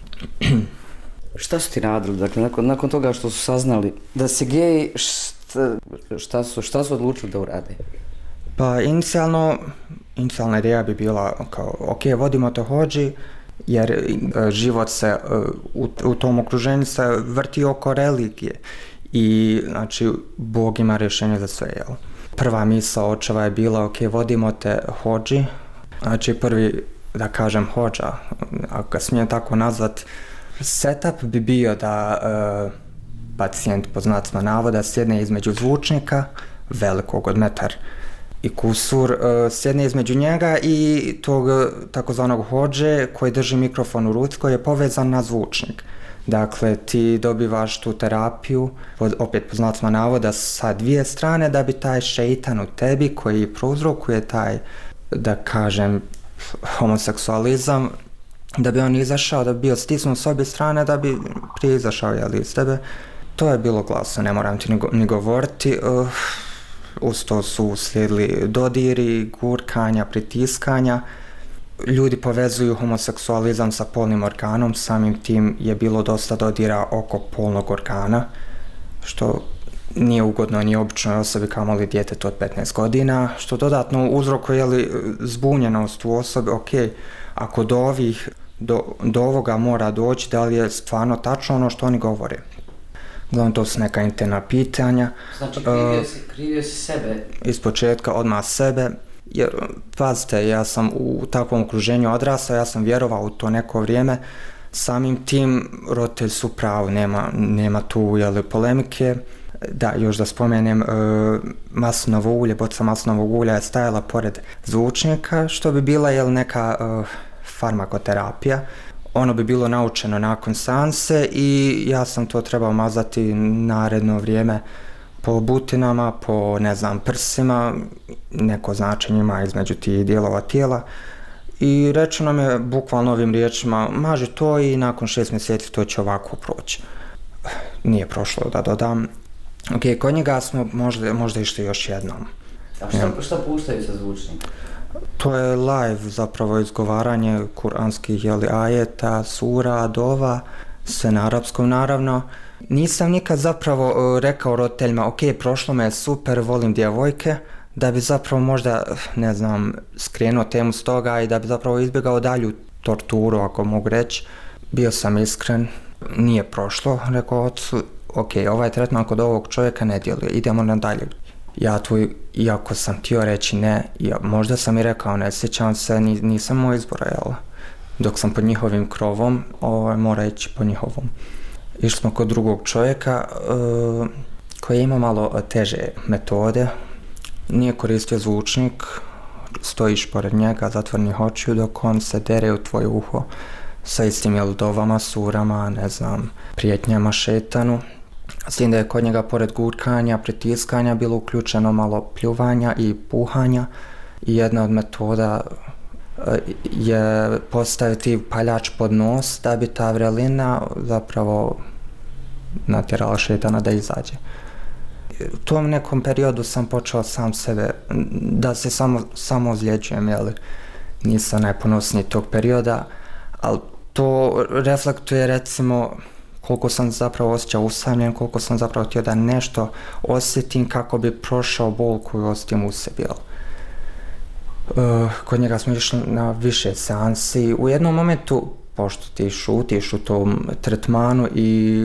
Šta su ti radili? Dakle, nakon, nakon toga što su saznali da si gej, šta, šta, su, šta su odlučili da urade? Pa inicijalno, inicijalna ideja bi bila kao, ok, vodimo to hođi, jer uh, život se uh, u, u tom okruženju se vrti oko religije i znači Bog ima rješenje za sve, jel? Prva misao očeva je bila, ok, vodimo te hođi, znači prvi, da kažem, hođa, ako ga smijem tako nazvat, setup bi bio da uh, pacijent, po znacima navoda, sjedne između zvučnika, velikog od metar i kusur, uh, sjedne između njega i tog takozvanog hođe koji drži mikrofon u ruci koji je povezan na zvučnik. Dakle, ti dobivaš tu terapiju, opet po znacima navoda, sa dvije strane da bi taj šeitan u tebi koji prouzrokuje taj, da kažem, homoseksualizam, da bi on izašao, da bi bio stisnut s obje strane, da bi prije izašao, jeli, iz tebe. To je bilo glasno, ne moram ti ni, go, ni govoriti. Uh, uz to su slijedili dodiri, gurkanja, pritiskanja. Ljudi povezuju homoseksualizam sa polnim organom, samim tim je bilo dosta dodira oko polnog organa, što nije ugodno ni običnoj osobi kamoli djetetu od petnaest godina, što dodatno uzrokuje jeli, zbunjenost u osobi, ok, ako do ovih, do, do ovoga mora doći, da li je stvarno tačno ono što oni govore. Uglavnom, to su neka interna pitanja. Znači, krivio si, krivio si sebe? Iz početka, odmah sebe. Jer, pazite, ja sam u takvom okruženju odrastao, ja sam vjerovao u to neko vrijeme, samim tim roditelji su pravi, nema, nema tu jeli, polemike. Da, još da spomenem, e, maslinovo ulje, boca maslinovog ulja je stajala pored zvučnika, što bi bila jel, neka e, farmakoterapija. Ono bi bilo naučeno nakon seanse i ja sam to trebao mazati naredno vrijeme po butinama, po, ne znam, prsima, neko značenje ima između tih dijelova tijela. I rečeno nam je bukvalno ovim riječima, maži to i nakon šest mjeseci to će ovako proći. Nije prošlo, da dodam. Ok, kod njega smo možda, možda išli još jednom. A šta, šta puštaju sa zvučnika? To je live, zapravo izgovaranje kuranskih jeli, ajeta, sura, dova, sve na arapskom naravno. Nisam nikad zapravo uh, rekao roditeljima, ok, prošlo me je super, volim djevojke, da bi zapravo možda, ne znam, skrenuo temu s toga i da bi zapravo izbjegao dalju torturu, ako mogu reći. Bio sam iskren, nije prošlo, rekao ocu, ok, ovaj tretman kod ovog čovjeka ne djeluje, idemo nadalje. Ja tu, iako sam htio reći ne, ja, možda sam i rekao ne, sjećam se, ni, nisam moj izbora, jel? Dok sam pod njihovim krovom, ovo, mora ići po njihovom. Išli smo kod drugog čovjeka uh, koji ima malo teže metode, nije koristio zvučnik, stojiš pored njega, zatvornih očiju dok on se dere u tvoje uho sa istim jel, dovama, surama, ne znam, prijetnjama šetanu. S tim da je kod njega pored gurkanja, pritiskanja bilo uključeno malo pljuvanja i puhanja i jedna od metoda je postaviti paljač pod nos da bi ta vrelina zapravo natjerala šetana da izađe. U tom nekom periodu sam počeo sam sebe, da se samo, samo ozljeđujem, jeli. nisam najponosniji tog perioda, ali to reflektuje recimo koliko sam zapravo osjećao usamljen, koliko sam zapravo htio da nešto osjetim kako bi prošao bol koju osjetim u sebi. Uh, kod njega smo išli na više seansi. U jednom momentu, pošto ti šutiš u tom tretmanu i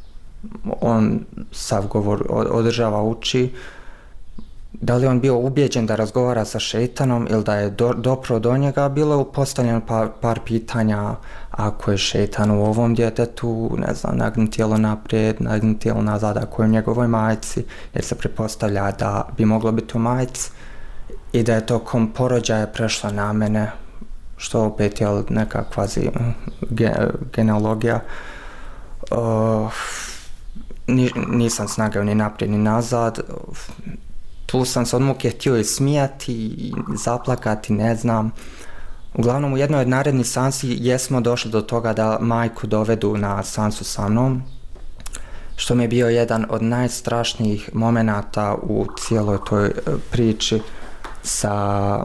on sav govor održava, uči, da li on bio ubijeđen da razgovara sa šejtanom ili da je do, dopro do njega, bilo je postavljeno par, par pitanja. Ako je šejtan u ovom djetetu, ne znam, nagni tijelo naprijed, nagni tijelo nazad, ako je u njegovoj majci, jer se pretpostavlja da bi moglo biti u majci i da je tokom porođaja prešlo na mene, što opet je neka kvazi ge, genealogija. Uh, ni, nisam snagao ni naprijed ni nazad. Tu sam se od muke htio i smijati i zaplakati, ne znam. Uglavnom, u jednoj od narednih seansi jesmo došli do toga da majku dovedu na seansu sa mnom, što mi je bio jedan od najstrašnijih momenata u cijeloj toj priči sa,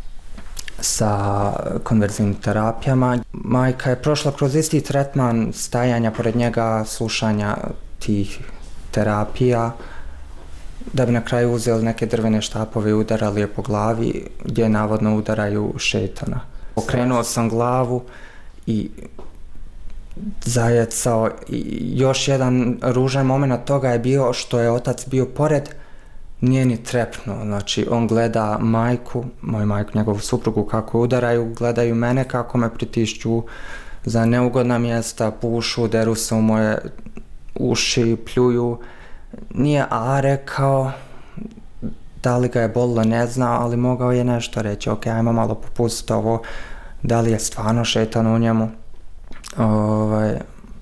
sa konverzivnim terapijama. Majka je prošla kroz isti tretman stajanja pored njega, slušanja tih terapija, da bi na kraju uzeli neke drvene štapove i udarali je po glavi, gdje navodno udaraju šejtana. Okrenuo sam glavu i zajecao. I još jedan ružan moment toga je bio što je otac bio pored, nije ni trepnuo. Znači, on gleda majku, moju majku, njegovu suprugu, kako udaraju, gledaju mene kako me pritišću za neugodna mjesta, pušu, deru se u moje uši, pljuju. Nije a rekao, da li ga je bolilo ne zna, ali mogao je nešto reći. Ok, ajmo malo popustiti ovo, da li je stvarno šejtan u njemu. Ovaj,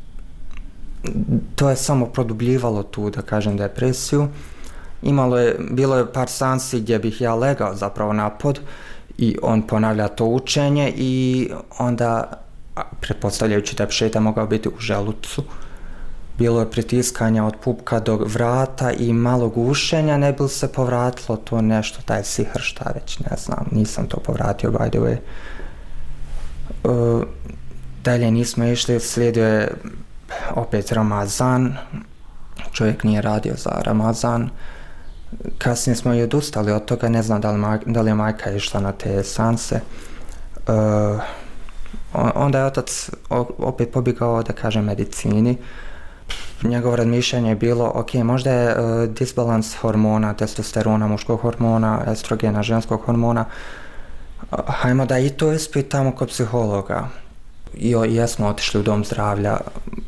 to je samo produbljivalo tu, da kažem, depresiju. Imalo je, bilo je par seansi gdje bih ja legao zapravo na pod i on ponavlja to učenje i onda, pretpostavljajući da bi šejtan mogao biti u želucu, bilo je pritiskanja od pupka do vrata i malo gušenja, ne bi li se povratilo to nešto, taj sihr, šta već, ne znam, nisam to povratio, by the way. Uh, dalje nismo išli, slijedio je opet Ramazan, čovjek nije radio za Ramazan. Kasnije smo i odustali od toga, ne znam da li, maj, da li je majka išla na te seanse. Uh, onda je otac opet pobjegao, da kažem, medicini. Njegovo razmišljanje je bilo, ok, možda je uh, disbalans hormona, testosterona, muškog hormona, estrogena, ženskog hormona. Uh, hajmo da i to ispitamo kod psihologa. I jesmo otišli u dom zdravlja,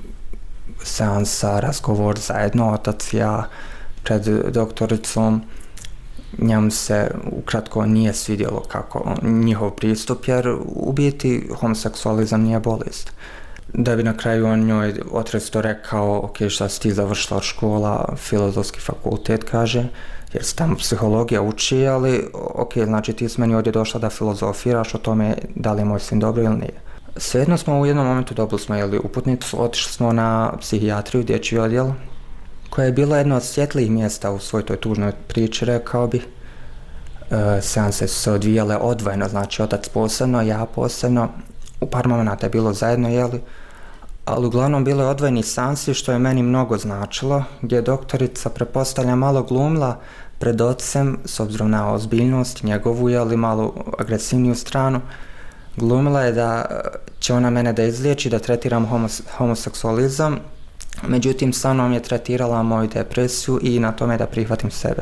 seansa, razgovor zajedno, otac i ja pred doktoricom. Njemu se ukratko nije svidjelo kako njihov pristup, jer u biti homoseksualizam nije bolest. Da bi na kraju on njoj otresto rekao, ok, šta si ti završila od škola, filozofski fakultet, kaže, jer se tamo psihologija uči, ali ok, znači ti si meni ovdje došla da filozofiraš o tome da li je moj sin dobro ili nije. Svejedno smo u jednom momentu dobili smo jeli, uputnicu, otišli smo na psihijatriju, dječji odjel, koja je bila jedna od svjetlijih mjesta u svoj toj tužnoj priči, rekao bi. E, seanse su se odvijale odvojeno, znači otac posebno, ja posebno. U par momenta je bilo zajedno, jeli, ali uglavnom bilo je odvojeni seansi, što je meni mnogo značilo, gdje je doktorica, prepostavlja, malo glumila pred ocem, s obzirom na ozbiljnost njegovu, jeli, malo agresivniju stranu. Glumila je da će ona mene da izliječi, da tretiram homos- homoseksualizam, međutim sa mnom je tretirala moju depresiju i na tome da prihvatim sebe.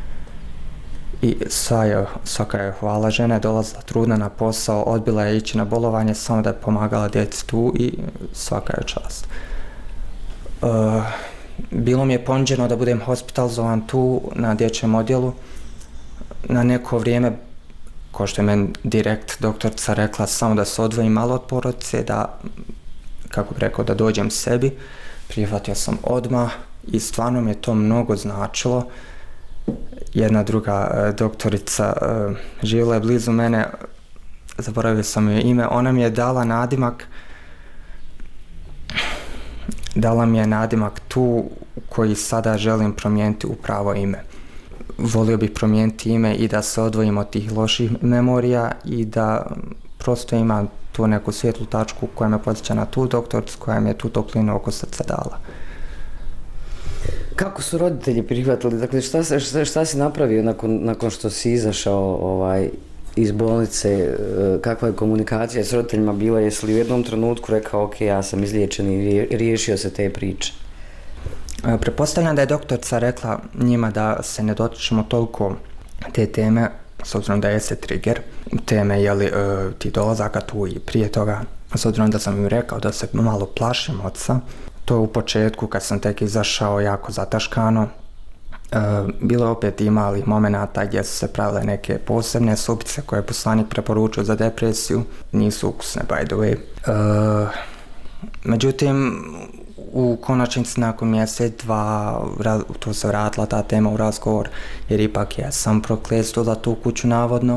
I sva je, svaka je hvala, žena je dolazila trudna na posao, odbila je ići na bolovanje samo da je pomagala djeci tu i svaka je čast. Uh, bilo mi je ponuđeno da budem hospitalizovan tu na dječjem odjelu na neko vrijeme, ko što je meni direkt doktorica rekla, samo da se odvojim malo od porodice, da, kako bih rekao, da dođem sebi. Prihvatio sam odmah i stvarno mi je to mnogo značilo. Jedna druga e, doktorica e, živjela je blizu mene, zaboravio sam joj ime, ona mi je dala nadimak, dala mi je nadimak tu koji sada želim promijeniti u pravo ime. volio bih promijeniti ime i da se odvojim od tih loših memorija i da prosto imam tu neku svijetlu tačku koja me podsjeća na tu doktoricu koja mi je tu toplinu oko srca dala. Kako su roditelji prihvatili? Dakle, šta, šta, šta si napravio nakon, nakon što si izašao ovaj, iz bolnice? Kakva je komunikacija s roditeljima bila? Jesi li u jednom trenutku rekao ok, ja sam izliječen i riješio se te priče? Pretpostavljam da je doktorica rekla njima da se ne dotičemo toliko te teme, s obzirom da je se trigger teme, jeli, e, ti dolazaka tu i prije toga, s obzirom da sam im rekao da se malo plašim oca. To je u početku kad sam tek izašao jako zataškano. E, bilo je opet i malih momenata gdje su se pravile neke posebne supice koje je poslanik preporučio za depresiju. Nisu ukusne, by the way. E, međutim, u konačnici nakon mjesec, dva, tu se vratila ta tema u razgovor, jer ipak ja sam prokletstvo za tu kuću navodno.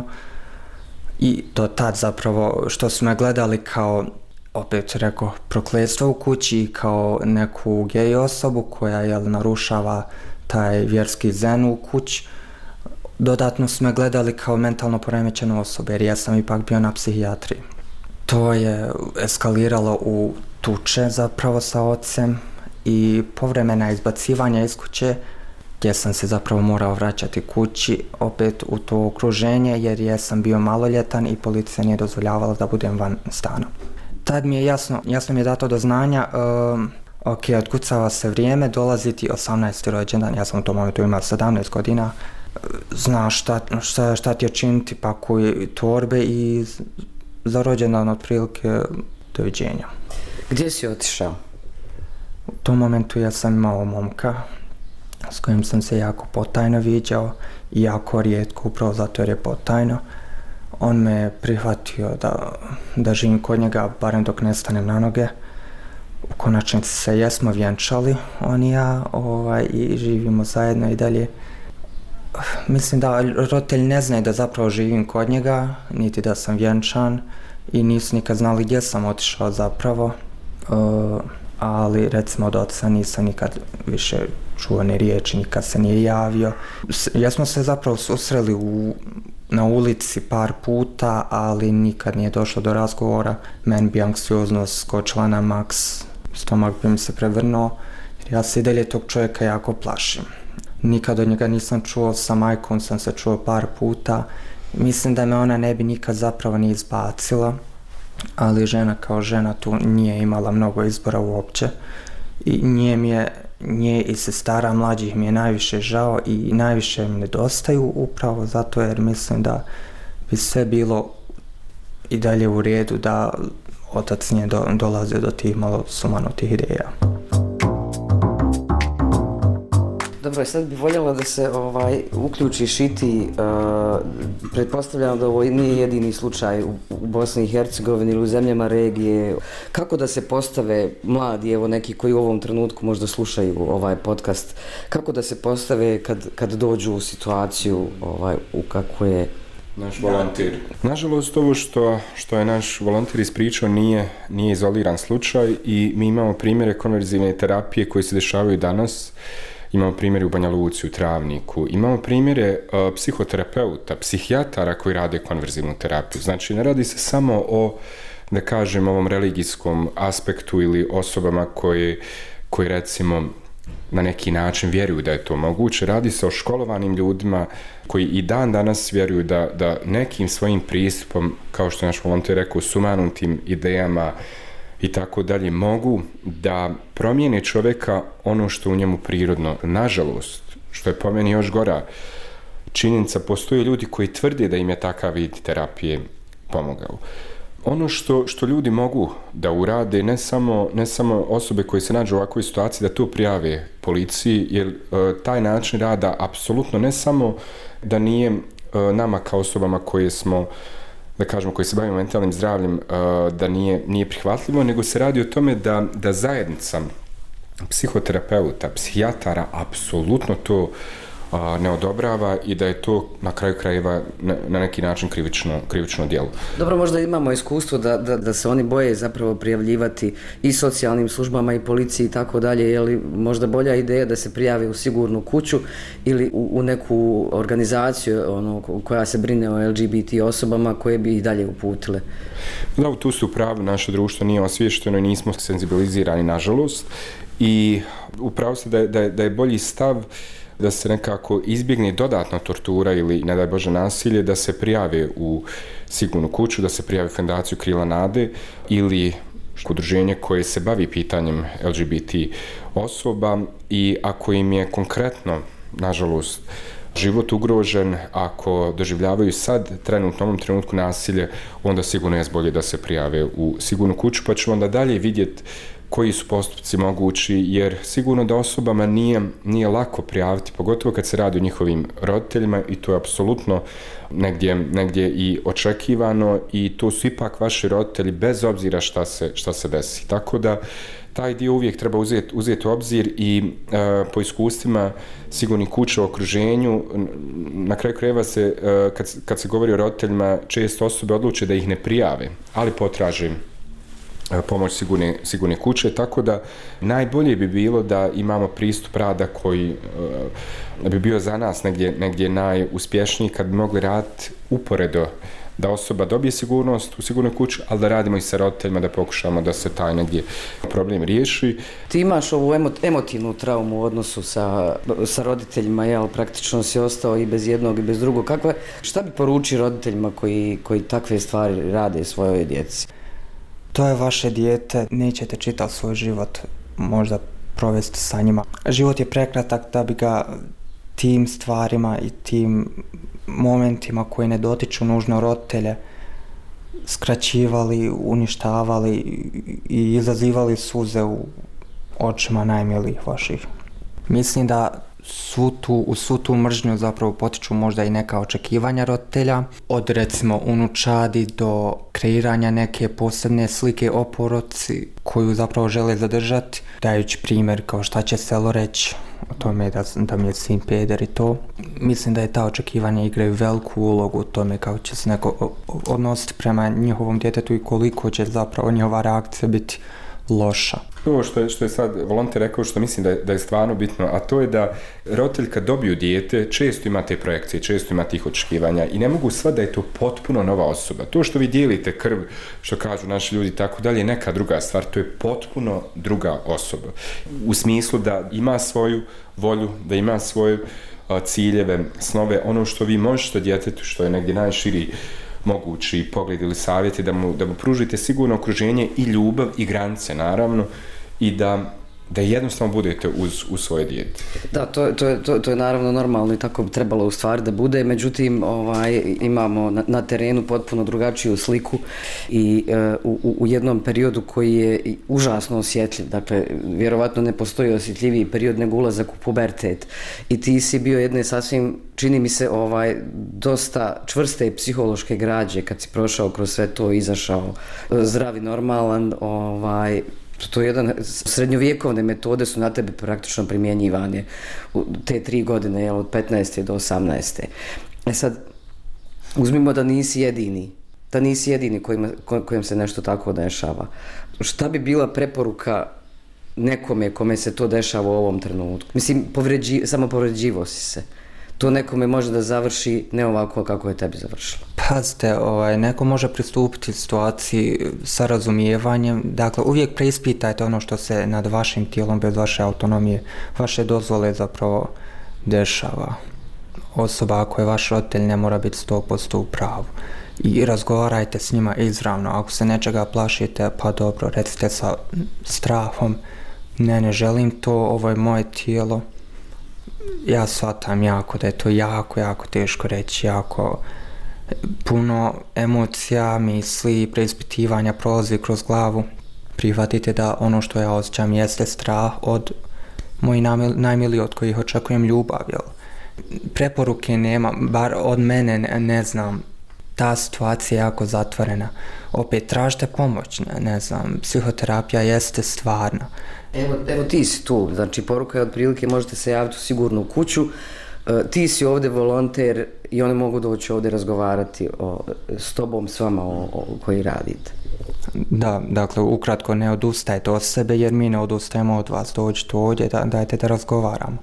I do tad zapravo što su me gledali kao, opet rekao, prokletstvo u kući, kao neku gej osobu koja jel, narušava taj vjerski zen u kući. Dodatno su me gledali kao mentalno poremećenu osobu, jer ja sam ipak bio na psihijatriji. To je eskaliralo u tuče zapravo sa ocem i povremena izbacivanja iz kuće, gdje sam se zapravo morao vraćati kući opet u to okruženje, jer ja sam bio maloljetan i policija nije dozvoljavala da budem van stana. Tad mi je jasno, jasno mi je dato do znanja, um, ok, otkucava se vrijeme, dolaziti osamnaesti rođendan, ja sam u tom momentu imao sedamnaest godina, znaš šta, šta, šta ti je činiti, pakuj torbe i za rođendan otprilike doviđenja. Gdje si otišao? U tom momentu ja sam imao momka s kojim sam se jako potajno viđao i jako rijetko, upravo zato jer je potajno. On me prihvatio da, da živim kod njega, barem dok ne stanem na noge. U konačnici se jesmo vjenčali, on i ja, ovaj, i živimo zajedno i dalje. Mislim da roditelji ne znaju da zapravo živim kod njega, niti da sam vjenčan i nisu nikad znali gdje sam otišao zapravo. Uh, ali recimo od oca nisam nikad više čuo ni riječi, nikad se nije javio. Jesmo se zapravo susreli u, na ulici par puta, ali nikad nije došlo do razgovora. Meni bi anksioznost skočila na maks, stomak bi mi se prevrnuo, jer ja se i dalje tog čovjeka jako plašim. Nikad od njega nisam čuo, sa majkom sam se čuo par puta. Mislim da me ona ne bi nikad zapravo ni izbacila, ali žena kao žena tu nije imala mnogo izbora uopće. I nje mi je, nje i sestara mlađih mi je najviše žao i najviše mi nedostaju upravo zato jer mislim da bi sve bilo i dalje u redu da otac nije do, dolazio do tih malo sumanutih ideja. Dobro, sad bih voljela da se ovaj, uključiš i ti, uh, pretpostavljam da ovo nije jedini slučaj u, u Bosni i Hercegovini ili u zemljama regije. Kako da se postave mladi, evo neki koji u ovom trenutku možda slušaju ovaj podcast, kako da se postave kad, kad dođu u situaciju ovaj, u kakvu je naš volonter? Nažalost, ovo što, što je naš volonter ispričao nije, nije izoliran slučaj i mi imamo primjere konverzivne terapije koje se dešavaju danas. Imamo primjere u Banja Luci, u Travniku, imamo primjere uh, psihoterapeuta, psihijatara koji rade konverzivnu terapiju. Znači, ne radi se samo o, da kažem, ovom religijskom aspektu ili osobama koje, koji recimo na neki način vjeruju da je to moguće. Radi se o školovanim ljudima koji i dan danas vjeruju da, da nekim svojim pristupom, kao što je naš volonter rekao, sumanutim idejama i tako dalje, mogu da promijene čovjeka ono što u njemu prirodno. Nažalost, što je po meni još gora činjenica, postoje ljudi koji tvrde da im je takav vid terapije pomogao. Ono što, što ljudi mogu da urade, ne samo, ne samo osobe koje se nađu u ovakvoj situaciji, da to prijave policiji, jer e, taj način rada apsolutno ne samo da nije e, nama kao osobama koje smo, da kažemo, koji se bavimo mentalnim zdravljem, da nije, nije prihvatljivo, nego se radi o tome da, da zajednica psihoterapeuta, psihijatara apsolutno to a, ne odobrava i da je to na kraju krajeva na, na neki način krivično, krivično djelo. Dobro, možda imamo iskustvo da, da, da se oni boje zapravo prijavljivati i socijalnim službama i policiji i tako dalje, je li možda bolja ideja da se prijave u sigurnu kuću ili u, u neku organizaciju ono, koja se brine o L G B T osobama koje bi ih dalje uputile? Da, tu su pravi, naše društvo nije osviješteno i nismo senzibilizirani, nažalost, i upravo se da je, da je, da je bolji stav da se nekako izbjegne dodatna tortura ili, ne daj Bože, nasilje, da se prijave u sigurnu kuću, da se prijave u Fondaciju Krila nade ili udruženje koje se bavi pitanjem L G B T osoba i ako im je konkretno, nažalost, život ugrožen, ako doživljavaju sad trenutno, u ovom trenutku nasilje, onda sigurno je bolje da se prijave u sigurnu kuću, pa ćemo onda dalje vidjeti koji su postupci mogući, jer sigurno da osobama nije, nije lako prijaviti, pogotovo kad se radi o njihovim roditeljima i to je apsolutno negdje, negdje i očekivano i to su ipak vaši roditelji bez obzira šta se, šta se desi. Tako da taj dio uvijek treba uzeti, uzeti u obzir i e, po iskustvima sigurnih kuća u okruženju, na kraju krajeva se, e, kad, kad se govori o roditeljima, često osobe odluče da ih ne prijave, ali potraže pomoć sigurne, sigurne kuće, tako da najbolje bi bilo da imamo pristup rada koji uh, bi bio za nas negdje, negdje najuspješniji kad bi mogli raditi uporedo da osoba dobije sigurnost u sigurnoj kući, ali da radimo i sa roditeljima da pokušamo da se taj negdje problem riješi. Ti imaš ovu emo, emotivnu traumu u odnosu sa, sa roditeljima, jel, praktično si ostao i bez jednog i bez drugog. Kakva, šta bi poručio roditeljima koji, koji takve stvari rade svojoj djeci? To je vaše dijete, nećete čitav svoj život možda provesti sa njima. Život je prekratak da bi ga tim stvarima i tim momentima koji ne dotiču nužno roditelje skraćivali, uništavali i izazivali suze u očima najmilijih vaših. Mislim da svu tu, u svu tu mržnju zapravo potiču možda i neka očekivanja roditelja, od recimo unučadi do kreiranja neke posebne slike o poroci koju zapravo žele zadržati, dajući primjer kao šta će selo reći o tome da, da mi je sin peder i to. Mislim da je ta očekivanja igraju veliku ulogu u tome kako će se neko odnositi prema njihovom djetetu i koliko će zapravo njihova reakcija biti loša. Ovo što je, što je sad volonter rekao, što mislim da je, da je stvarno bitno, a to je da roditelj kad dobiju dijete često ima te projekcije, često ima tih očekivanja i ne mogu sva da je to potpuno nova osoba. To što vi dijelite krv, što kažu naši ljudi, tako dalje, je neka druga stvar, to je potpuno druga osoba. U smislu da ima svoju volju, da ima svoje uh, ciljeve, snove, ono što vi možete djetetu, što je negdje najširi mogući pogled ili savjeti, da mu, da mu pružite sigurno okruženje i ljubav i granice, naravno, i da, da jednostavno budete uz, uz svoje dijete. Da, to, to, to, to je naravno normalno i tako bi trebalo u stvari da bude, međutim ovaj, imamo na, na terenu potpuno drugačiju sliku i uh, u, u jednom periodu koji je užasno osjetljiv, dakle, vjerovatno ne postoji osjetljiviji period nego ulazak u pubertet i ti si bio jedne sasvim, čini mi se, ovaj, dosta čvrste psihološke građe kad si prošao kroz sve to, izašao zdravi, normalan, ovaj, to je jedan, srednjovjekovne metode su na tebe praktično primjenjivane u te tri godine, jel, od petnaeste do osamnaeste. E sad, uzmimo da nisi jedini, da nisi jedini kojima, kojem se nešto tako dešava. Šta bi bila preporuka nekome kome se to dešava u ovom trenutku? Mislim, povređi, samo povređivo si se. To nekome može da završi ne ovako kako je tebi završilo. Pazite, ovaj, neko može pristupiti situaciji sa razumijevanjem. Dakle, uvijek preispitajte ono što se nad vašim tijelom bez vaše autonomije, vaše dozvole zapravo dešava. Osoba ako je vaš roditelj ne mora biti sto posto u pravu. I razgovarajte s njima izravno. Ako se nečega plašite, pa dobro, recite sa strahom, ne, ne želim to, ovo je moje tijelo. Ja shvatam jako da je to jako, jako teško reći, jako puno emocija, misli, preispitivanja prolazi kroz glavu. Prihvatite da ono što ja osjećam jeste strah od mojih najmiliji od kojih očekujem ljubav. Jel? Preporuke nema, bar od mene ne, ne znam, ta situacija je jako zatvorena. Opet tražite pomoć, ne, ne znam, psihoterapija jeste stvarna. Evo, evo ti si tu, znači poruka je otprilike možete se javiti u sigurnu kuću, Ti si ovdje volonter i oni mogu doći ovdje razgovarati o, s tobom, s vama o, o koji radite. Da, dakle, ukratko ne odustajte od sebe jer mi ne odustajemo od vas. Dođite ovdje, da, dajte da razgovaramo.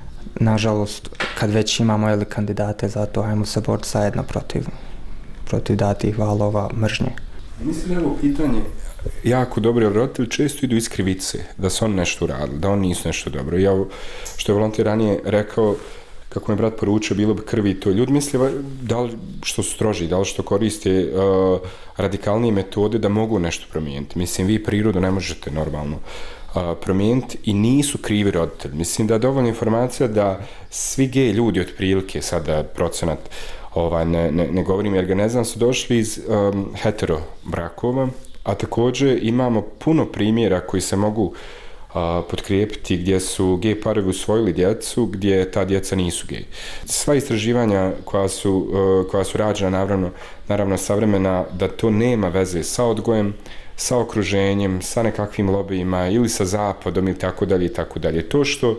Nažalost, kad već imamo jeli, kandidate za to, hajmo se boriti zajedno protiv, protiv datih valova mržnje. Mislim da je ovo pitanje jako dobro, jer roditelji često idu iz krivice, da su oni nešto uradili, da oni nisu nešto dobro. Ja, što je volonter ranije rekao, kako mi je brat poručio, bilo bi krvi i to. Ljudi misle da li što su stroži, da li što koriste uh, radikalnije metode da mogu nešto promijeniti. Mislim, vi prirodu ne možete normalno uh, promijeniti i nisu krivi roditelji. Mislim da je dovoljna informacija da svi gej ljudi otprilike, sada procenat, ovaj, ne, ne, ne govorim jer ga ne znam, su došli iz um, hetero brakova, a također imamo puno primjera koji se mogu a, potkrijepiti gdje su gej parovi usvojili djecu, gdje ta djeca nisu gej. Sva istraživanja koja su, uh, koja su rađena, naravno, naravno savremena, da to nema veze sa odgojem, sa okruženjem, sa nekakvim lobijima ili sa zapadom ili tako dalje i tako dalje. To što,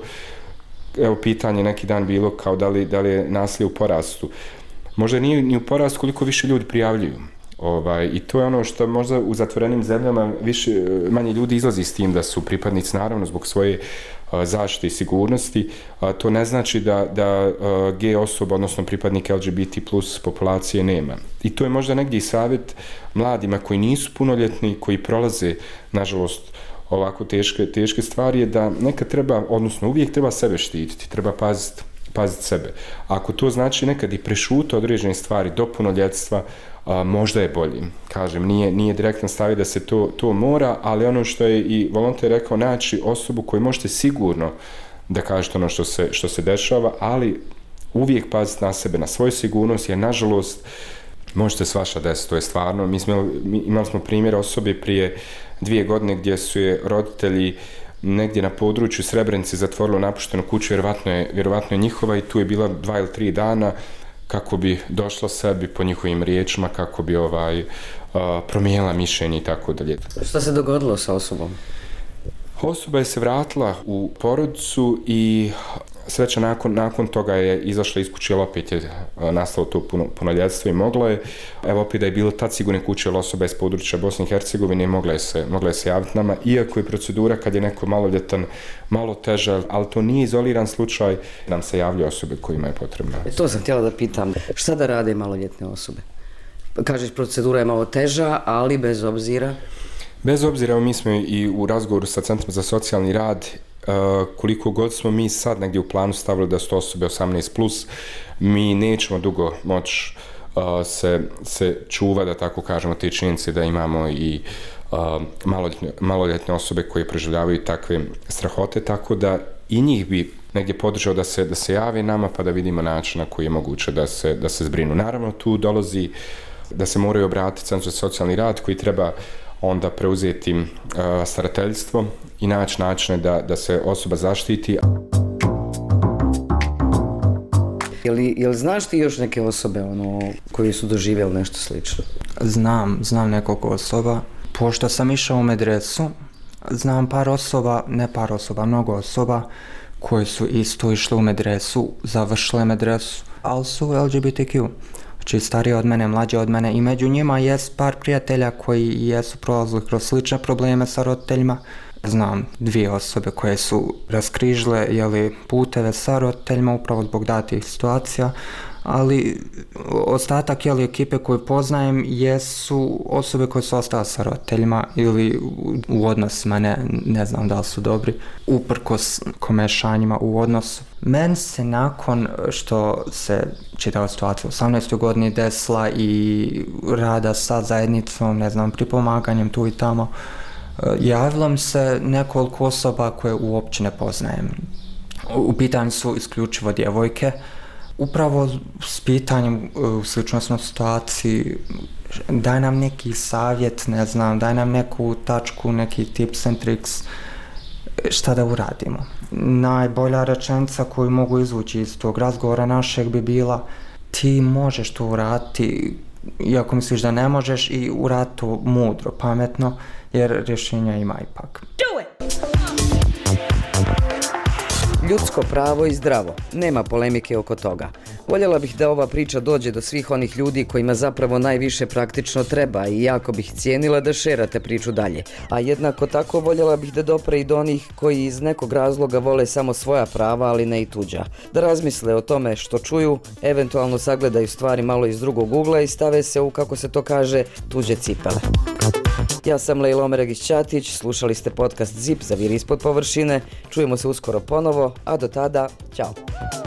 evo pitanje neki dan bilo kao da li, da li je nasilje u porastu. Možda nije ni u porastu koliko više ljudi prijavljuju. Ovaj, i to je ono što možda u zatvorenim zemljama više, manje ljudi izlazi s tim da su pripadnici, naravno zbog svoje a, zaštite i sigurnosti. A, to ne znači da, da a, gej osoba, odnosno pripadnik L G B T plus populacije nema. I to je možda negdje i savjet mladima koji nisu punoljetni, koji prolaze, nažalost, ovako teške, teške stvari, je da nekad treba, odnosno uvijek treba sebe štititi, treba paziti paziti sebe. Ako to znači nekad i prešuti određene stvari do punoljetstva, a, možda je bolji. Kažem, nije, nije direktno staviti da se to, to mora, ali ono što je i volonter rekao, naći osobu koju možete sigurno da kažete ono što se, što se dešava, ali uvijek paziti na sebe, na svoju sigurnost, jer nažalost možete svašta desiti, to je stvarno. Mi smo, mi, imali smo primjer osobe prije dvije godine gdje su je roditelji negdje na području Srebrenice zatvorilo napuštenu kuću, vjerovatno je, vjerovatno je njihova, i tu je bila dva ili tri dana kako bi došla sebi po njihovim riječima, kako bi ovaj, uh, promijenila mišljenje i tako dalje. Šta se dogodilo sa osobom? Osoba je se vratila u porodicu i sreća nakon, nakon toga je izašla iz kuće, ali opet je nastalo to puno, punoljetstvo i mogla je. Evo opet da je bilo tad sigurne kuće, ali osoba je s područja Bosne i Hercegovine i mogla je se, mogla je se javiti nama, iako je procedura kad je neko maloljetan malo teža, ali to nije izoliran slučaj, nam se javljaju osobe kojima je potrebna. E, to sam htjela da pitam, šta da rade maloljetne osobe? Kažeš, procedura je malo teža, ali bez obzira? Bez obzira, mi smo i u razgovoru sa Centrom za socijalni rad, Uh, koliko god smo mi sad negdje u planu stavili da su osobe osamnaest plus, mi nećemo dugo moći uh, se, se čuva, da tako kažemo, te činjenice da imamo i uh, maloljetne, maloljetne osobe koje preživljavaju takve strahote, tako da i njih bi negdje podržao da se, da se javi nama pa da vidimo način na koji je moguće da se, da se zbrinu. Naravno, tu dolazi da se moraju obratiti Centru za socijalni rad koji treba onda preuzeti uh, starateljstvo i naći načine da, da se osoba zaštiti. Je li, je li znaš ti još neke osobe ono, koji su doživjeli nešto slično? Znam, znam nekoliko osoba. Pošto sam išao u medresu, znam par osoba, ne par osoba, mnogo osoba koji su isto išli u medresu, završile medresu, ali su L G B T Q. Znači starije od mene, mlađe od mene, i među njima jest par prijatelja koji jesu prolazili kroz slične probleme sa roditeljima. Znam dvije osobe koje su raskrižile jeli, puteve sa roditeljima upravo zbog datih situacija, ali ostatak jeli, ekipe koju poznajem jesu osobe koje su ostale sa roditeljima ili u, u odnosima, ne, ne znam da li su dobri, uprkos komešanjima u odnosu. Meni se nakon što se čitava situacija u osamnaestoj godini desila i rada sa zajednicom, ne znam, pripomaganjem tu i tamo, javilo mi se nekoliko osoba koje uopće ne poznajem. U pitanju su isključivo djevojke. Upravo s pitanjem u sličnoj situaciji, daj nam neki savjet, ne znam, daj nam neku tačku, neki tips and tricks, šta da uradimo. Najbolja rečenica koju mogu izvući iz tog razgovora našeg bi bila: ti možeš to uraditi, iako misliš da ne možeš, i uraditi to mudro, pametno, jer rješenja ima ipak. Ljudsko pravo i zdravo, nema polemike oko toga. Voljela bih da ova priča dođe do svih onih ljudi kojima zapravo najviše praktično treba i jako bih cijenila da šerate priču dalje. A jednako tako voljela bih da dopre i do onih koji iz nekog razloga vole samo svoja prava, ali ne i tuđa. Da razmisle o tome što čuju, eventualno sagledaju stvari malo iz drugog ugla i stave se u, kako se to kaže, tuđe cipele. Ja sam Lejla Omeragić-Ćatić, slušali ste podcast Zip, zaviri ispod površine. Čujemo se uskoro ponovo, a do tada, ćao.